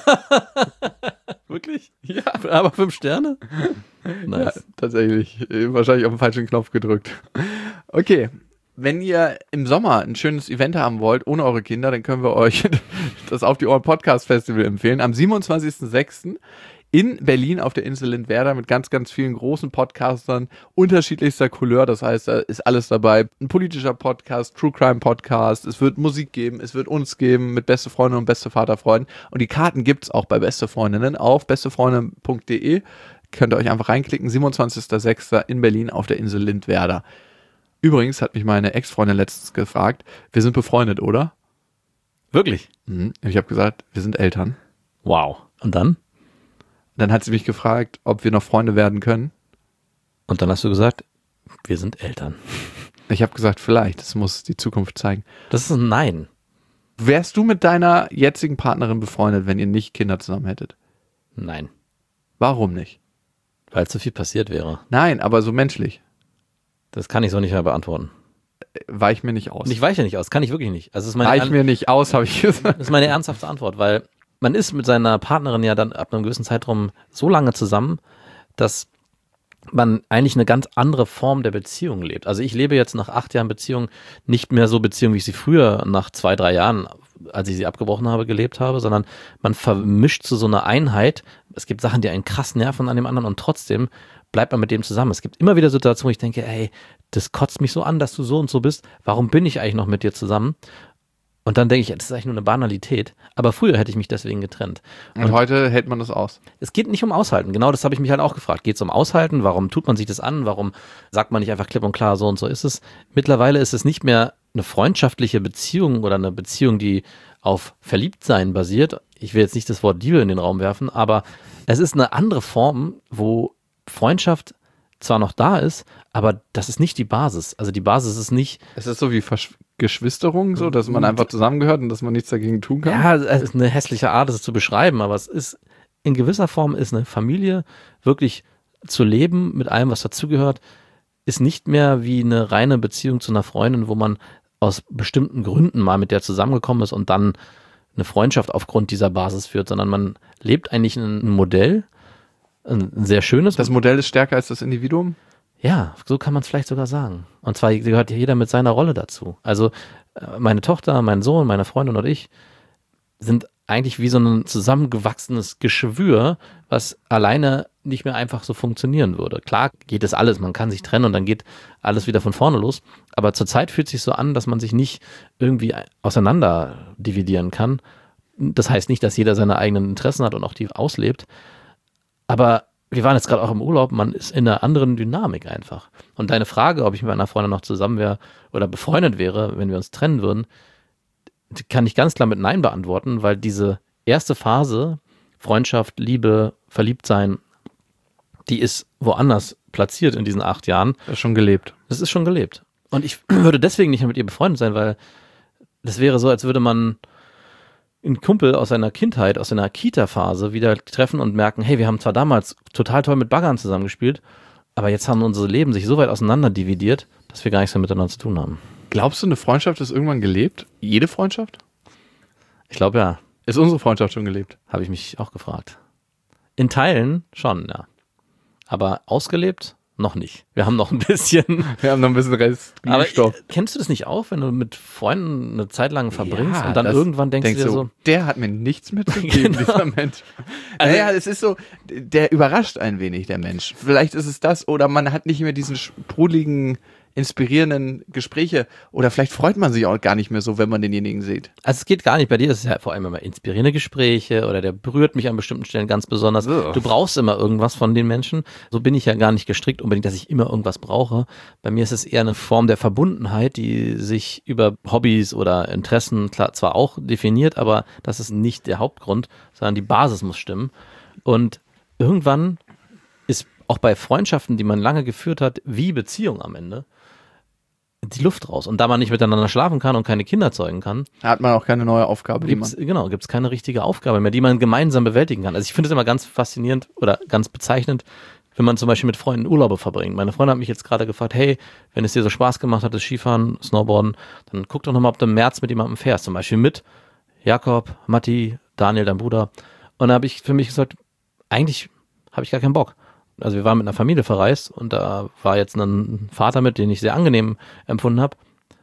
Wirklich? Ja. Aber fünf Sterne? Ja, Nice. tatsächlich, äh, wahrscheinlich auf den falschen Knopf gedrückt. Okay, wenn ihr im Sommer ein schönes Event haben wollt, ohne eure Kinder, dann können wir euch das Auf die Ohren Podcast Festival empfehlen. Am siebenundzwanzigsten sechsten in Berlin auf der Insel Lindwerder mit ganz, ganz vielen großen Podcastern unterschiedlichster Couleur. Das heißt, da ist alles dabei. Ein politischer Podcast, True Crime Podcast. Es wird Musik geben, es wird uns geben mit beste Freunde und beste Vaterfreunden. Und die Karten gibt's auch bei Beste Freundinnen auf bestefreunde punkt de. Könnt ihr euch einfach reinklicken. siebenundzwanzigsten sechsten in Berlin auf der Insel Lindwerder. Übrigens hat mich meine Ex-Freundin letztens gefragt, wir sind befreundet, oder? Wirklich? Mhm. Ich habe gesagt, wir sind Eltern. Wow. Und dann? Dann hat sie mich gefragt, ob wir noch Freunde werden können. Und dann hast du gesagt, wir sind Eltern. Ich habe gesagt, vielleicht, das muss die Zukunft zeigen. Das ist ein Nein. Wärst du mit deiner jetzigen Partnerin befreundet, wenn ihr nicht Kinder zusammen hättet? Nein. Warum nicht? Weil zu viel passiert wäre. Nein, aber so menschlich. Das kann ich so nicht mehr beantworten. Weich mir nicht aus. Und ich weiche nicht aus, kann ich wirklich nicht. Also das ist meine Weich An- mir nicht aus, habe ich gesagt. Das ist meine ernsthafte Antwort, weil man ist mit seiner Partnerin ja dann ab einem gewissen Zeitraum so lange zusammen, dass man eigentlich eine ganz andere Form der Beziehung lebt. Also ich lebe jetzt nach acht Jahren Beziehung nicht mehr so Beziehung, wie ich sie früher nach zwei, drei Jahren, als ich sie abgebrochen habe, gelebt habe, sondern man vermischt zu so einer Einheit. Es gibt Sachen, die einen krass nerven an dem anderen und trotzdem bleibt man mit dem zusammen. Es gibt immer wieder Situationen, wo ich denke, ey, das kotzt mich so an, dass du so und so bist. Warum bin ich eigentlich noch mit dir zusammen? Und dann denke ich, das ist eigentlich nur eine Banalität. Aber früher hätte ich mich deswegen getrennt. Und, und heute hält man das aus. Es geht nicht um Aushalten. Genau das habe ich mich halt auch gefragt. Geht es um Aushalten? Warum tut man sich das an? Warum sagt man nicht einfach klipp und klar, so und so ist es? Mittlerweile ist es nicht mehr eine freundschaftliche Beziehung oder eine Beziehung, die auf Verliebtsein basiert. Ich will jetzt nicht das Wort Liebe in den Raum werfen, aber es ist eine andere Form, wo Freundschaft zwar noch da ist, aber das ist nicht die Basis. Also die Basis ist nicht... Es ist so wie Versch- Geschwisterung, so, dass man einfach zusammengehört und dass man nichts dagegen tun kann. Ja, es ist eine hässliche Art, es zu beschreiben, aber es ist, in gewisser Form ist eine Familie wirklich zu leben mit allem, was dazugehört, ist nicht mehr wie eine reine Beziehung zu einer Freundin, wo man aus bestimmten Gründen mal mit der zusammengekommen ist und dann eine Freundschaft aufgrund dieser Basis führt, sondern man lebt eigentlich ein Modell, ein sehr schönes. Das Modell ist stärker als das Individuum? Ja, so kann man es vielleicht sogar sagen. Und zwar gehört jeder mit seiner Rolle dazu. Also meine Tochter, mein Sohn, meine Freundin und ich sind eigentlich wie so ein zusammengewachsenes Geschwür, was alleine nicht mehr einfach so funktionieren würde. Klar geht es alles, man kann sich trennen und dann geht alles wieder von vorne los. Aber zurzeit fühlt es sich so an, dass man sich nicht irgendwie auseinander dividieren kann. Das heißt nicht, dass jeder seine eigenen Interessen hat und auch die auslebt. Aber wir waren jetzt gerade auch im Urlaub, man ist in einer anderen Dynamik einfach. Und deine Frage, ob ich mit meiner Freundin noch zusammen wäre oder befreundet wäre, wenn wir uns trennen würden, die kann ich ganz klar mit Nein beantworten, weil diese erste Phase, Freundschaft, Liebe, Verliebtsein, die ist woanders platziert in diesen acht Jahren. Das ist schon gelebt. Das ist schon gelebt. Und ich würde deswegen nicht mehr mit ihr befreundet sein, weil das wäre so, als würde man einen Kumpel aus seiner Kindheit, aus seiner Kita-Phase wieder treffen und merken, hey, wir haben zwar damals total toll mit Baggern zusammengespielt, aber jetzt haben unsere Leben sich so weit auseinander dividiert, dass wir gar nichts mehr miteinander zu tun haben. Glaubst du, eine Freundschaft ist irgendwann gelebt? Jede Freundschaft? Ich glaube, ja. Ist unsere Freundschaft schon gelebt? Habe ich mich auch gefragt. In Teilen schon, ja. Aber ausgelebt noch nicht. Wir haben noch ein bisschen. Wir haben noch ein bisschen Rest. Aber kennst du das nicht auch, wenn du mit Freunden eine Zeit lang verbringst Ja, und dann irgendwann denkst, denkst du dir so, der hat mir nichts mitzugeben, Genau. dieser Mensch. Also- naja, es ist so, der überrascht ein wenig, der Mensch. Vielleicht ist es das, oder man hat nicht mehr diesen sprudeligen, inspirierenden Gespräche, oder vielleicht freut man sich auch gar nicht mehr so, wenn man denjenigen sieht. also es geht gar nicht bei dir, es ist ja vor allem immer inspirierende Gespräche oder der berührt mich an bestimmten Stellen ganz besonders. So. Du brauchst immer irgendwas von den Menschen. So bin ich ja gar nicht gestrickt unbedingt, dass ich immer irgendwas brauche. Bei mir ist es eher eine Form der Verbundenheit, die sich über Hobbys oder Interessen klar, zwar auch definiert, aber das ist nicht der Hauptgrund, sondern die Basis muss stimmen. Und irgendwann ist auch bei Freundschaften, die man lange geführt hat, wie Beziehung am Ende, die Luft raus. Und da man nicht miteinander schlafen kann und keine Kinder zeugen kann, Da hat man auch keine neue Aufgabe, die gibt's, man... genau, gibt es keine richtige Aufgabe mehr, die man gemeinsam bewältigen kann. Also ich finde es immer ganz faszinierend oder ganz bezeichnend, wenn man zum Beispiel mit Freunden Urlaube verbringt. Meine Freundin hat mich jetzt gerade gefragt, hey, wenn es dir so Spaß gemacht hat, das Skifahren, Snowboarden, dann guck doch nochmal, ob du im März mit jemandem fährst. Zum Beispiel mit Jakob, Matti, Daniel, dein Bruder. Und da habe ich für mich gesagt, eigentlich habe ich gar keinen Bock. Also wir waren mit einer Familie verreist und da war jetzt ein Vater mit, den ich sehr angenehm empfunden habe.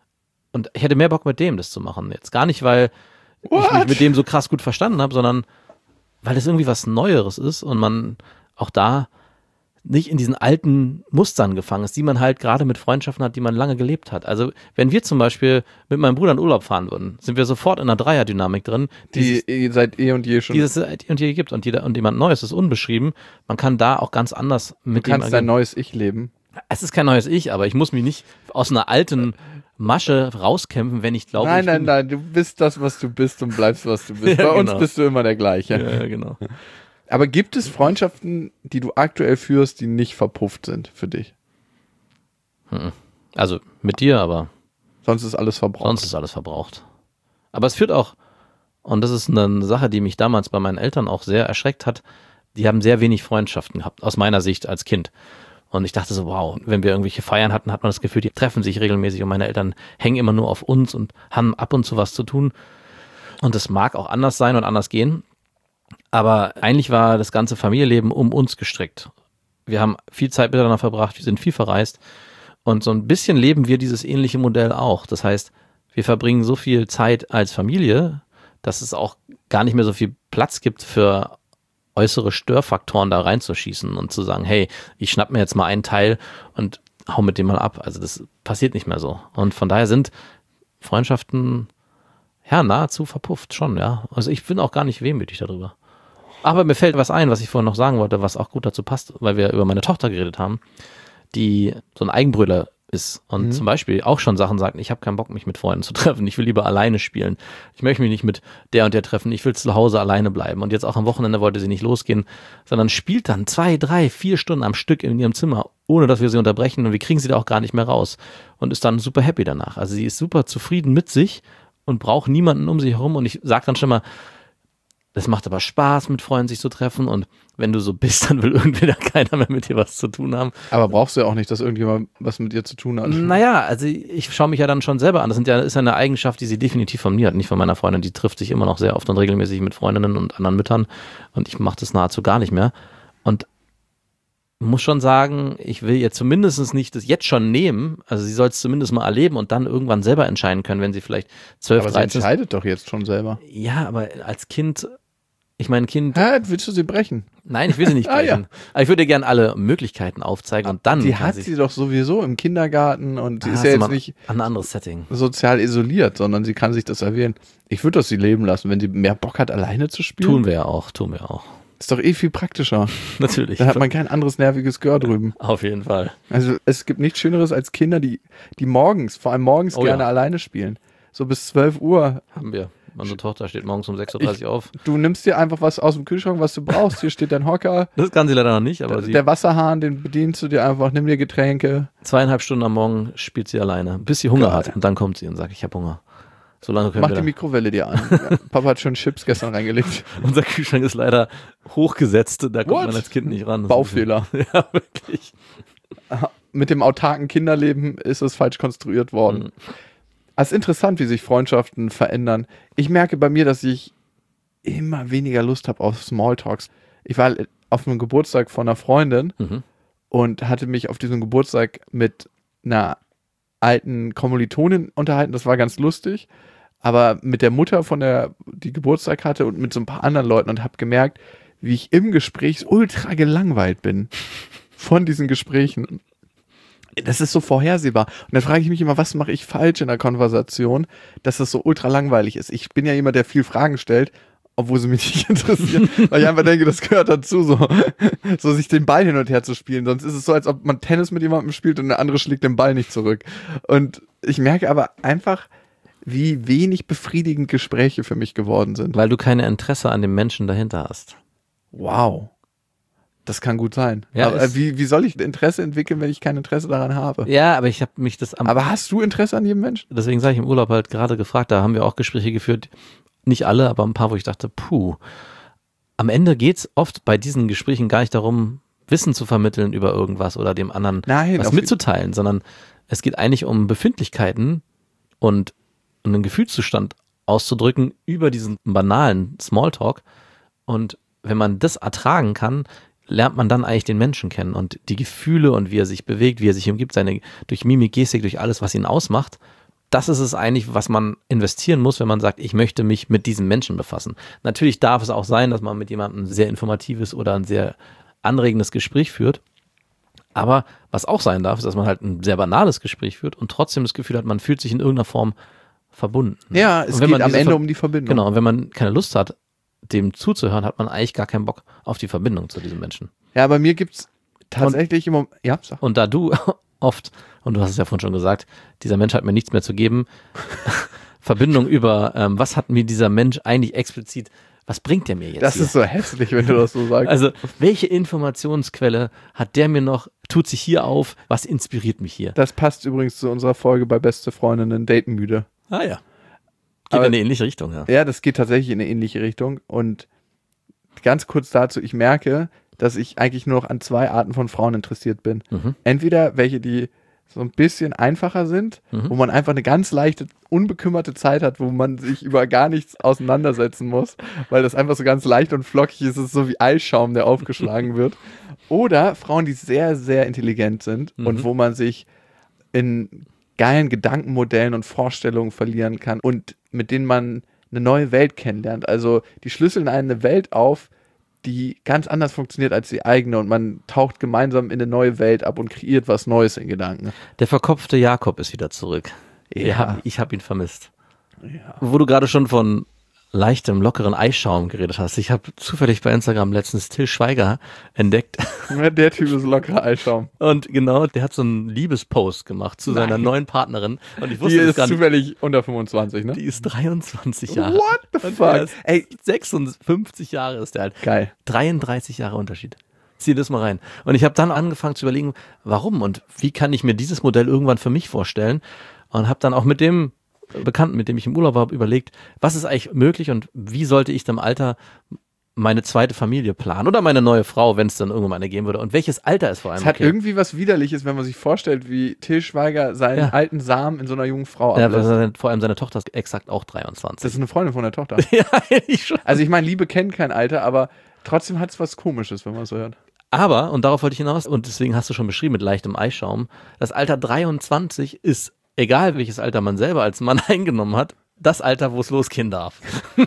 Und ich hätte mehr Bock mit dem das zu machen. Jetzt gar nicht, weil What? ich mich mit dem so krass gut verstanden habe, sondern weil es irgendwie was Neueres ist und man auch da nicht in diesen alten Mustern gefangen ist, die man halt gerade mit Freundschaften hat, die man lange gelebt hat. Also wenn wir zum Beispiel mit meinem Bruder in Urlaub fahren würden, sind wir sofort in einer Dreierdynamik drin, Die eh seit eh und je schon. die es seit eh und je gibt und, jeder, und jemand Neues ist unbeschrieben. Man kann da auch ganz anders du mit dem kannst dein agieren. neues Ich leben. Es ist kein neues Ich, aber ich muss mich nicht aus einer alten Masche rauskämpfen, wenn ich glaube, Nein, ich nein, bin, nein, du bist das, was du bist und bleibst, was du bist. Ja, Bei uns genau. bist du immer der gleiche. Ja, ja, genau. Aber gibt es Freundschaften, die du aktuell führst, die nicht verpufft sind für dich? Also mit dir, aber Sonst ist alles verbraucht. sonst ist alles verbraucht. Aber es führt auch, und das ist eine Sache, die mich damals bei meinen Eltern auch sehr erschreckt hat, die haben sehr wenig Freundschaften gehabt, aus meiner Sicht als Kind. Und ich dachte so, wow, wenn wir irgendwelche Feiern hatten, hat man das Gefühl, die treffen sich regelmäßig und meine Eltern hängen immer nur auf uns und haben ab und zu was zu tun. Und das mag auch anders sein und anders gehen. Aber eigentlich war das ganze Familienleben um uns gestrickt. Wir haben viel Zeit miteinander verbracht, wir sind viel verreist und so ein bisschen leben wir dieses ähnliche Modell auch. Das heißt, wir verbringen so viel Zeit als Familie, dass es auch gar nicht mehr so viel Platz gibt für äußere Störfaktoren da reinzuschießen und zu sagen, hey, ich schnapp mir jetzt mal einen Teil und hau mit dem mal ab. Also das passiert nicht mehr so. Und von daher sind Freundschaften ja nahezu verpufft schon, ja. Also ich bin auch gar nicht wehmütig darüber. Aber mir fällt was ein, was ich vorhin noch sagen wollte, was auch gut dazu passt, weil wir über meine Tochter geredet haben, die so ein Eigenbrüller ist und Mhm. zum Beispiel auch schon Sachen sagt, ich habe keinen Bock, mich mit Freunden zu treffen, ich will lieber alleine spielen, ich möchte mich nicht mit der und der treffen, ich will zu Hause alleine bleiben und jetzt auch am Wochenende wollte sie nicht losgehen, sondern spielt dann zwei, drei, vier Stunden am Stück in ihrem Zimmer, ohne dass wir sie unterbrechen und wir kriegen sie da auch gar nicht mehr raus und ist dann super happy danach. Also sie ist super zufrieden mit sich und braucht niemanden um sich herum und ich sage dann schon mal, das macht aber Spaß, mit Freunden sich zu treffen und wenn du so bist, dann will irgendwie da keiner mehr mit dir was zu tun haben. Aber brauchst du ja auch nicht, dass irgendjemand was mit dir zu tun hat. Naja, also ich schaue mich ja dann schon selber an. Das sind ja, ist ja eine Eigenschaft, die sie definitiv von mir hat, nicht von meiner Freundin. Die trifft sich immer noch sehr oft und regelmäßig mit Freundinnen und anderen Müttern und ich mache das nahezu gar nicht mehr. Und muss schon sagen, ich will ihr zumindest nicht das jetzt schon nehmen. Also sie soll es zumindest mal erleben und dann irgendwann selber entscheiden können, wenn sie vielleicht zwölf, Aber sie dreizehn ist. entscheidet doch jetzt schon selber. Ja, aber als Kind, ich meine, Kind, Hä, willst du sie brechen? nein, ich will sie nicht Ah, ja. brechen. Aber ich würde ihr gerne alle Möglichkeiten aufzeigen und dann Die kann hat sie sie doch sowieso im Kindergarten und sie Ah, ist hast ja du jetzt mal nicht ein anderes Setting. sozial isoliert, sondern sie kann sich das erwählen. Ich würde das sie leben lassen, wenn sie mehr Bock hat, alleine zu spielen. Tun wir ja auch, tun wir auch. Ist doch eh viel praktischer. Natürlich. Dann hat man kein anderes nerviges Girl drüben. Auf jeden Fall. Also es gibt nichts Schöneres als Kinder, die, die morgens, vor allem morgens Oh gerne ja. alleine spielen. So bis zwölf Uhr. Haben wir. Unsere Tochter steht morgens um sechs Uhr dreißig auf. Du nimmst dir einfach was aus dem Kühlschrank, was du brauchst. Hier steht dein Hocker. Das kann sie leider noch nicht, aber sie Der Wasserhahn, den bedienst du dir einfach. Nimm dir Getränke. zweieinhalb Stunden am Morgen spielt sie alleine, bis sie Hunger Geil. hat. Und dann kommt sie und sagt, ich habe Hunger. So lange können Mach wir die da. Mikrowelle dir an. Ja, Papa hat schon Chips gestern reingelegt. Unser Kühlschrank ist leider hochgesetzt. Da kommt What? man als Kind nicht ran. Das Baufehler. ist- Ja, wirklich. Mit dem autarken Kinderleben ist es falsch konstruiert worden. Mhm. Es ist interessant, wie sich Freundschaften verändern. Ich merke bei mir, dass ich immer weniger Lust habe auf Smalltalks. Ich war auf einem Geburtstag von einer Freundin Mhm. und hatte mich auf diesem Geburtstag mit einer alten Kommilitonin unterhalten. Das war ganz lustig. Aber mit der Mutter von der, die Geburtstag hatte und mit so ein paar anderen Leuten und habe gemerkt, wie ich im Gespräch ultra gelangweilt bin von diesen Gesprächen. Das ist so vorhersehbar. Und dann frage ich mich immer, was mache ich falsch in der Konversation, dass das so ultra langweilig ist. Ich bin ja jemand, der viel Fragen stellt, obwohl sie mich nicht interessieren, weil ich einfach denke, das gehört dazu, so, so sich den Ball hin und her zu spielen. Sonst ist es so, als ob man Tennis mit jemandem spielt und der andere schlägt den Ball nicht zurück. Und ich merke aber einfach, wie wenig befriedigend Gespräche für mich geworden sind. Weil du keine Interesse an dem Menschen dahinter hast. Wow. Das kann gut sein. Ja, aber es- wie, wie soll ich Interesse entwickeln, wenn ich kein Interesse daran habe? Ja, aber ich habe mich das am Aber hast du Interesse an jedem Menschen? deswegen sage ich im Urlaub halt gerade gefragt, da haben wir auch Gespräche geführt, nicht alle, aber ein paar, wo ich dachte, puh, am Ende geht's oft bei diesen Gesprächen gar nicht darum, Wissen zu vermitteln über irgendwas oder dem anderen Nein, was auf- mitzuteilen, sondern es geht eigentlich um Befindlichkeiten und einen Gefühlszustand auszudrücken über diesen banalen Smalltalk. Und wenn man das ertragen kann, lernt man dann eigentlich den Menschen kennen und die Gefühle und wie er sich bewegt, wie er sich umgibt, seine durch Mimik, Gestik, durch alles, was ihn ausmacht. das ist es eigentlich, was man investieren muss, wenn man sagt, ich möchte mich mit diesem Menschen befassen. Natürlich darf es auch sein, dass man mit jemandem ein sehr informatives oder ein sehr anregendes Gespräch führt. Aber was auch sein darf, ist, dass man halt ein sehr banales Gespräch führt und trotzdem das Gefühl hat, man fühlt sich in irgendeiner Form verbunden. Ja, es geht am Ende Ver- um die Verbindung. Genau, und wenn man keine Lust hat, dem zuzuhören, hat man eigentlich gar keinen Bock auf die Verbindung zu diesem Menschen. Ja, bei mir gibt es tatsächlich immer... Ja, sag. Und da du oft, und du hast es ja vorhin schon gesagt, dieser Mensch hat mir nichts mehr zu geben, Verbindung über, ähm, was hat mir dieser Mensch eigentlich explizit, was bringt der mir jetzt Das hier? ist so hässlich, wenn du das so sagst. Also, welche Informationsquelle hat der mir noch, tut sich hier auf, was inspiriert mich hier? Das passt übrigens zu unserer Folge bei Beste Freundinnen Datenmüde. Ah ja. Geht Aber, in eine ähnliche Richtung, ja. Ja, das geht tatsächlich in eine ähnliche Richtung. Und ganz kurz dazu, ich merke, dass ich eigentlich nur noch an zwei Arten von Frauen interessiert bin. Mhm. Entweder welche, die so ein bisschen einfacher sind, Mhm. wo man einfach eine ganz leichte, unbekümmerte Zeit hat, wo man sich über gar nichts auseinandersetzen muss, weil das einfach so ganz leicht und flockig ist. Es ist so wie Eischaum, der aufgeschlagen wird. Oder Frauen, die sehr, sehr intelligent sind Mhm. und wo man sich in geilen Gedankenmodellen und Vorstellungen verlieren kann und mit denen man eine neue Welt kennenlernt. Also die schlüsseln eine Welt auf, die ganz anders funktioniert als die eigene und man taucht gemeinsam in eine neue Welt ab und kreiert was Neues in Gedanken. Der verkopfte Jakob ist wieder zurück. Ja. Ich habe ich hab ihn vermisst. Ja. Wo du gerade schon von leichtem, lockeren Eischaum geredet hast. Ich habe zufällig bei Instagram letztens Till Schweiger entdeckt. Der Typ ist lockerer Eischaum. Und genau, der hat so einen Liebespost gemacht zu seiner Nein. neuen Partnerin. Und ich Die wusste das ist gar nicht. zufällig unter fünfundzwanzig, ne? Die ist dreiundzwanzig Jahre. What the Und fuck? der ist Ey, sechsundfünfzig Jahre ist der alt. geil. dreiunddreißig Jahre Unterschied. Zieh das mal rein. Und ich habe dann angefangen zu überlegen, warum und wie kann ich mir dieses Modell irgendwann für mich vorstellen. Und habe dann auch mit dem Bekannten, mit dem ich im Urlaub war, überlegt, was ist eigentlich möglich und wie sollte ich im Alter meine zweite Familie planen oder meine neue Frau, wenn es dann irgendwann mal eine geben würde und welches Alter ist vor allem Es hat okay. irgendwie was Widerliches, wenn man sich vorstellt, wie Till Schweiger seinen Ja. alten Samen in so einer jungen Frau Ja, ablässt. aber vor allem seine Tochter ist exakt auch dreiundzwanzig. Das ist eine Freundin von der Tochter. ja, eigentlich schon. Also ich meine, Liebe kennt kein Alter, aber trotzdem hat es was Komisches, wenn man es so hört. Aber, und darauf wollte ich hinaus, und deswegen hast du schon beschrieben mit leichtem Eischaum, das Alter dreiundzwanzig ist, egal welches Alter man selber als Mann eingenommen hat, das Alter, wo es losgehen darf.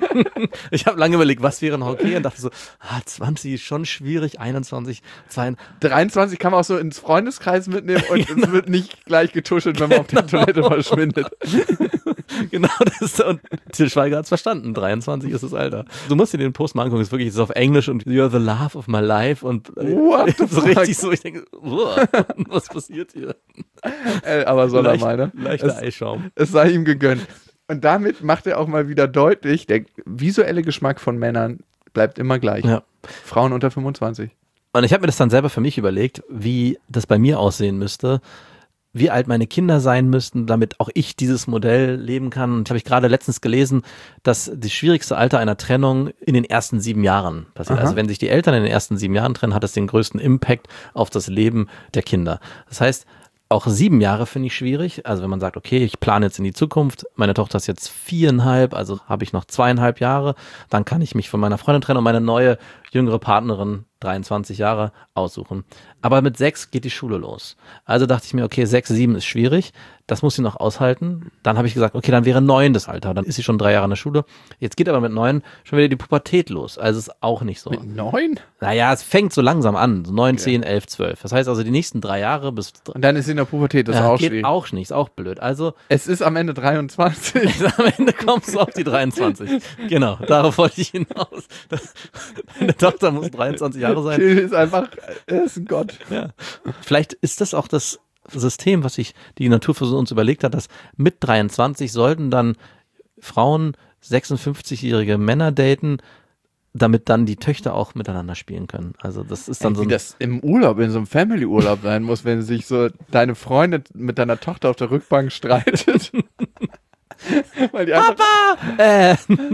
Ich habe lange überlegt, was wäre noch okay und dachte so, ah, zwanzig ist schon schwierig, einundzwanzig, zweiundzwanzig. dreiundzwanzig kann man auch so ins Freundeskreis mitnehmen und Genau. es wird nicht gleich getuschelt, wenn man auf der Toilette verschwindet. Genau, das ist, und Til Schweiger hat es verstanden, dreiundzwanzig ist das Alter. Du musst dir den Post mal angucken, es ist wirklich, es ist auf Englisch und you're the love of my life und äh, What the so fuck? richtig so, ich denke, uah, was passiert hier? Äh, aber soll er Leicht- mal, ne? Leichter Es, Eischaum. es sei ihm gegönnt. Und damit macht er auch mal wieder deutlich, der visuelle Geschmack von Männern bleibt immer gleich. Ja. Frauen unter fünfundzwanzig. Und ich habe mir das dann selber für mich überlegt, wie das bei mir aussehen müsste, wie alt meine Kinder sein müssten, damit auch ich dieses Modell leben kann. Und habe ich gerade letztens gelesen, dass das schwierigste Alter einer Trennung in den ersten sieben Jahren passiert. Aha. Also wenn sich die Eltern in den ersten sieben Jahren trennen, hat es den größten Impact auf das Leben der Kinder. Das heißt, auch sieben Jahre finde ich schwierig. Also wenn man sagt, okay, ich plane jetzt in die Zukunft, meine Tochter ist jetzt viereinhalb, also habe ich noch zweieinhalb Jahre, dann kann ich mich von meiner Freundin trennen und meine neue jüngere Partnerin, dreiundzwanzig Jahre, aussuchen. Aber mit sechs geht die Schule los. Also dachte ich mir, okay, sechs, sieben ist schwierig, das muss sie noch aushalten. Dann habe ich gesagt, okay, dann wäre neun das Alter, dann ist sie schon drei Jahre in der Schule. Jetzt geht aber mit neun schon wieder die Pubertät los, also ist auch nicht so. Mit neun? Naja, es fängt so langsam an, so neun, zehn, elf, zwölf. Das heißt also die nächsten drei Jahre bis Und dann ist sie in der Pubertät, das ist ja, auch geht schwierig. auch nicht, ist auch blöd. Also Es ist am Ende dreiundzwanzig. am Ende kommst du auf die dreiundzwanzig. Genau, darauf wollte ich hinaus. Deine Tochter muss dreiundzwanzig Jahre sein. Till ist einfach, er ist ein Gott. Ja. Vielleicht ist das auch das System, was sich die Natur für uns überlegt hat, dass mit dreiundzwanzig sollten dann Frauen sechsundfünfzigjährige Männer daten, damit dann die Töchter auch miteinander spielen können. Also das ist dann Ey, so wie ein, das im Urlaub, in so einem Family-Urlaub sein muss, wenn sich so deine Freundin mit deiner Tochter auf der Rückbank streitet. Weil die einfach, äh,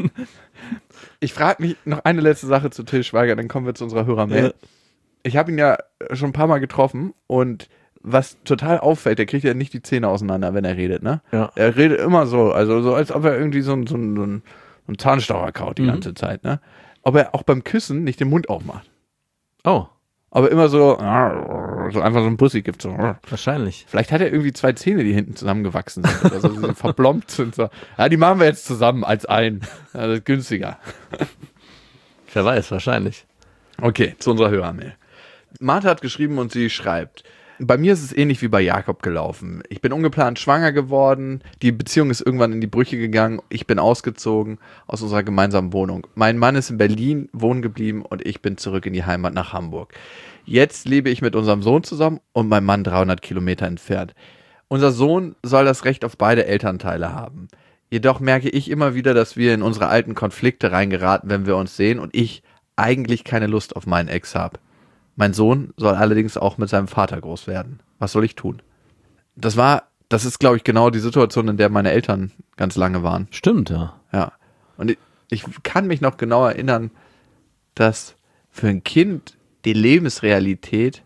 ich frage mich noch eine letzte Sache zu Till Schweiger, dann kommen wir zu unserer Hörermail. Ja. Ich habe ihn ja schon ein paar Mal getroffen und was total auffällt, der kriegt ja nicht die Zähne auseinander, wenn er redet, ne? Ja. Er redet immer so, also so, als ob er irgendwie so ein, so ein, so ein, so ein Zahnstocher kaut die Mhm. ganze Zeit, ne? Ob er auch beim Küssen nicht den Mund aufmacht. oh, Aber immer so, so einfach so ein Bussi gibt. So. Wahrscheinlich. Vielleicht hat er irgendwie zwei Zähne, die hinten zusammengewachsen sind oder so, die verplombt sind. So. Ja, die machen wir jetzt zusammen als ein. Ja, das ist günstiger. Wer weiß, wahrscheinlich. Okay, zu unserer Hörermail. Martha hat geschrieben und sie schreibt: Bei mir ist es ähnlich wie bei Jakob gelaufen. Ich bin ungeplant schwanger geworden, die Beziehung ist irgendwann in die Brüche gegangen, ich bin ausgezogen aus unserer gemeinsamen Wohnung. Mein Mann ist in Berlin wohnen geblieben und ich bin zurück in die Heimat nach Hamburg. Jetzt lebe ich mit unserem Sohn zusammen und mein Mann dreihundert Kilometer entfernt. Unser Sohn soll das Recht auf beide Elternteile haben. Jedoch merke ich immer wieder, dass wir in unsere alten Konflikte reingeraten, wenn wir uns sehen und ich eigentlich keine Lust auf meinen Ex habe. Mein Sohn soll allerdings auch mit seinem Vater groß werden. Was soll ich tun? Das war, das ist, glaube ich, genau die Situation, in der meine Eltern ganz lange waren. Stimmt, ja. Ja. Und ich, ich kann mich noch genau erinnern, dass für ein Kind die Lebensrealität,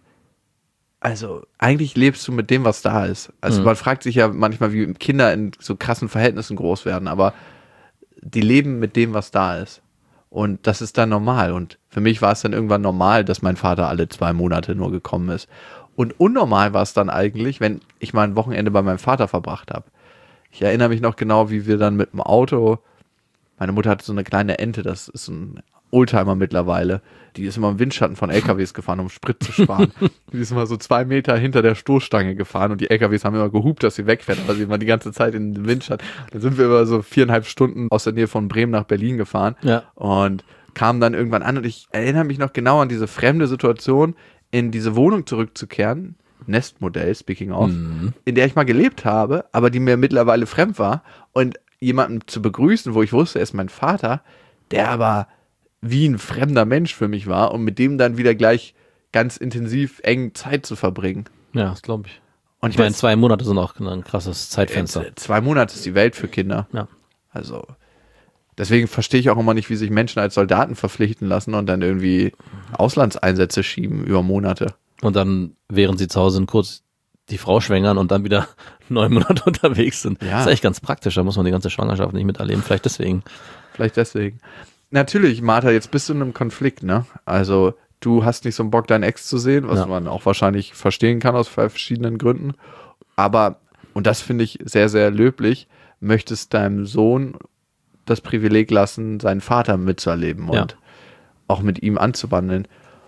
also eigentlich lebst du mit dem, was da ist. Also mhm. man fragt sich ja manchmal, wie Kinder in so krassen Verhältnissen groß werden, aber die leben mit dem, was da ist. Und das ist dann normal. Und für mich war es dann irgendwann normal, dass mein Vater alle zwei Monate nur gekommen ist. Und unnormal war es dann eigentlich, wenn ich mal ein Wochenende bei meinem Vater verbracht habe. Ich erinnere mich noch genau, wie wir dann mit dem Auto, meine Mutter hatte so eine kleine Ente, das ist ein Oldtimer mittlerweile, die ist immer im Windschatten von L K Ws gefahren, um Sprit zu sparen. Die ist immer so zwei Meter hinter der Stoßstange gefahren und die L K Ws haben immer gehupt, dass sie wegfährt, aber sie war die ganze Zeit in den Windschatten. Dann sind wir über so viereinhalb Stunden aus der Nähe von Bremen nach Berlin gefahren ja. und kamen dann irgendwann an und ich erinnere mich noch genau an diese fremde Situation, in diese Wohnung zurückzukehren, Nestmodell, speaking of, mhm. in der ich mal gelebt habe, aber die mir mittlerweile fremd war und jemanden zu begrüßen, wo ich wusste, er ist mein Vater, der aber wie ein fremder Mensch für mich war und mit dem dann wieder gleich ganz intensiv eng Zeit zu verbringen. Ja, das glaube ich. Und ich meine, zwei Monate sind auch ein krasses Zeitfenster. Äh, zwei Monate ist die Welt für Kinder. Ja. Also, deswegen verstehe ich auch immer nicht, wie sich Menschen als Soldaten verpflichten lassen und dann irgendwie Auslandseinsätze schieben über Monate. Und dann, während sie zu Hause sind, kurz die Frau schwängern und dann wieder neun Monate unterwegs sind. Ja. Das ist echt ganz praktisch, da muss man die ganze Schwangerschaft nicht miterleben. Vielleicht deswegen. Vielleicht deswegen. Natürlich, Martha, jetzt bist du in einem Konflikt, ne? Also, du hast nicht so einen Bock, deinen Ex zu sehen, was ja. man auch wahrscheinlich verstehen kann aus verschiedenen Gründen. Aber, und das finde ich sehr, sehr löblich, möchtest deinem Sohn das Privileg lassen, seinen Vater mitzuerleben und ja. auch mit ihm anzuwandeln.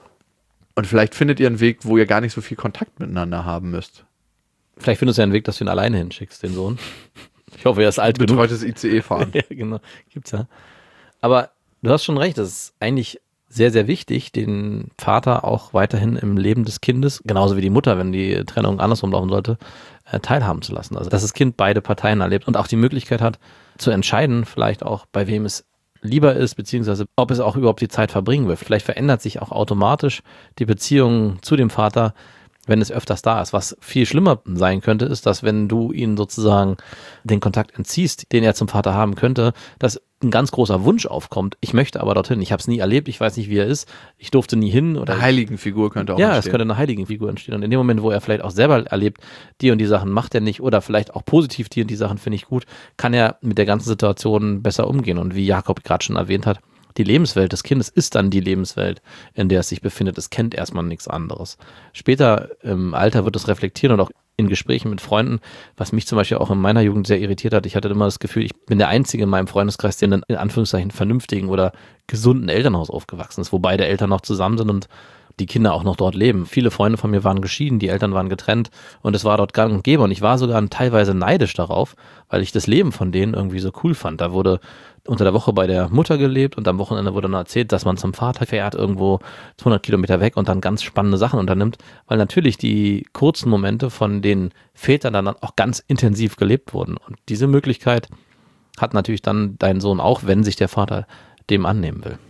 Und vielleicht findet ihr einen Weg, wo ihr gar nicht so viel Kontakt miteinander haben müsst. Vielleicht findest du ja einen Weg, dass du ihn alleine hinschickst, den Sohn. Ich hoffe, er ist alt genug. Betreutes I C E-Fahren. Ja, genau. Gibt's ja. Aber du hast schon recht, das ist eigentlich sehr, sehr wichtig, den Vater auch weiterhin im Leben des Kindes, genauso wie die Mutter, wenn die Trennung andersrum laufen sollte, äh, teilhaben zu lassen. Also, dass das Kind beide Parteien erlebt und auch die Möglichkeit hat, zu entscheiden, vielleicht auch, bei wem es lieber ist, beziehungsweise ob es auch überhaupt die Zeit verbringen will. Vielleicht verändert sich auch automatisch die Beziehung zu dem Vater, wenn es öfters da ist. Was viel schlimmer sein könnte, ist, dass wenn du ihn sozusagen den Kontakt entziehst, den er zum Vater haben könnte, dass ein ganz großer Wunsch aufkommt. Ich möchte aber dorthin. Ich habe es nie erlebt. Ich weiß nicht, wie er ist. Ich durfte nie hin. Oder eine Heiligenfigur könnte auch ja, entstehen. Ja, es könnte eine Heiligenfigur entstehen. Und in dem Moment, wo er vielleicht auch selber erlebt, die und die Sachen macht er nicht oder vielleicht auch positiv die und die Sachen finde ich gut, kann er mit der ganzen Situation besser umgehen. Und wie Jakob gerade schon erwähnt hat, die Lebenswelt des Kindes ist dann die Lebenswelt, in der es sich befindet. Es kennt erstmal nichts anderes. Später im Alter wird es reflektieren und auch in Gesprächen mit Freunden, was mich zum Beispiel auch in meiner Jugend sehr irritiert hat. Ich hatte immer das Gefühl, ich bin der Einzige in meinem Freundeskreis, der in einem in Anführungszeichen vernünftigen oder gesunden Elternhaus aufgewachsen ist, wo beide Eltern noch zusammen sind und die Kinder auch noch dort leben. Viele Freunde von mir waren geschieden, die Eltern waren getrennt und es war dort gang und gäbe und ich war sogar teilweise neidisch darauf, weil ich das Leben von denen irgendwie so cool fand. Da wurde unter der Woche bei der Mutter gelebt und am Wochenende wurde dann erzählt, dass man zum Vater fährt, irgendwo hundert Kilometer weg und dann ganz spannende Sachen unternimmt, weil natürlich die kurzen Momente von den Vätern dann auch ganz intensiv gelebt wurden. Und diese Möglichkeit hat natürlich dann dein Sohn auch, wenn sich der Vater dem annehmen will.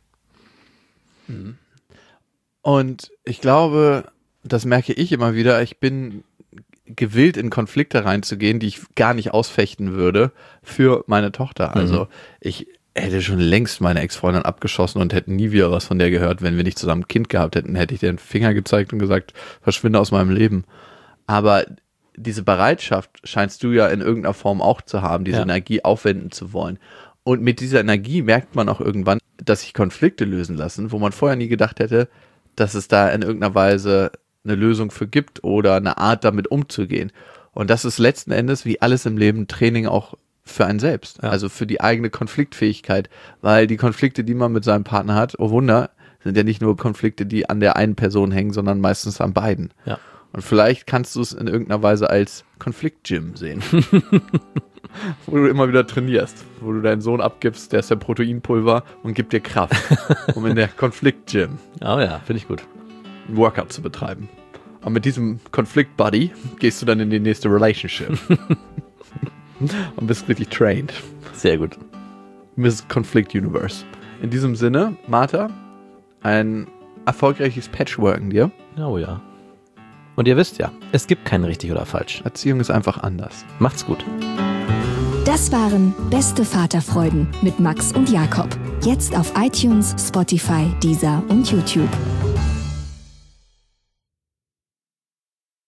Und ich glaube, das merke ich immer wieder, ich bin gewillt, in Konflikte reinzugehen, die ich gar nicht ausfechten würde für meine Tochter. Also mhm. ich hätte schon längst meine Ex-Freundin abgeschossen und hätte nie wieder was von der gehört. Wenn wir nicht zusammen ein Kind gehabt hätten, hätte ich dir den Finger gezeigt und gesagt, verschwinde aus meinem Leben. Aber diese Bereitschaft scheinst du ja in irgendeiner Form auch zu haben, diese ja. Energie aufwenden zu wollen. Und mit dieser Energie merkt man auch irgendwann, dass sich Konflikte lösen lassen, wo man vorher nie gedacht hätte, dass es da in irgendeiner Weise eine Lösung für gibt oder eine Art, damit umzugehen. Und das ist letzten Endes, wie alles im Leben, Training auch für einen selbst. Ja. Also für die eigene Konfliktfähigkeit. Weil die Konflikte, die man mit seinem Partner hat, oh Wunder, sind ja nicht nur Konflikte, die an der einen Person hängen, sondern meistens an beiden. Ja. Und vielleicht kannst du es in irgendeiner Weise als Konflikt-Gym sehen. Wo du immer wieder trainierst. Wo du deinen Sohn abgibst, der ist ja Proteinpulver und gibt dir Kraft. Um in der Konflikt-Gym Oh ja, finde ich gut. ein Workout zu betreiben. Und mit diesem Konflikt-Buddy gehst du dann in die nächste Relationship. Und bist richtig trained. Sehr gut. Miss Conflict Universe. In diesem Sinne, Martha, ein erfolgreiches Patchworken dir. Oh ja. Und ihr wisst ja, es gibt kein richtig oder falsch. Erziehung ist einfach anders. Macht's gut. Das waren Beste Vaterfreuden mit Max und Jakob. Jetzt auf iTunes, Spotify, Deezer und YouTube.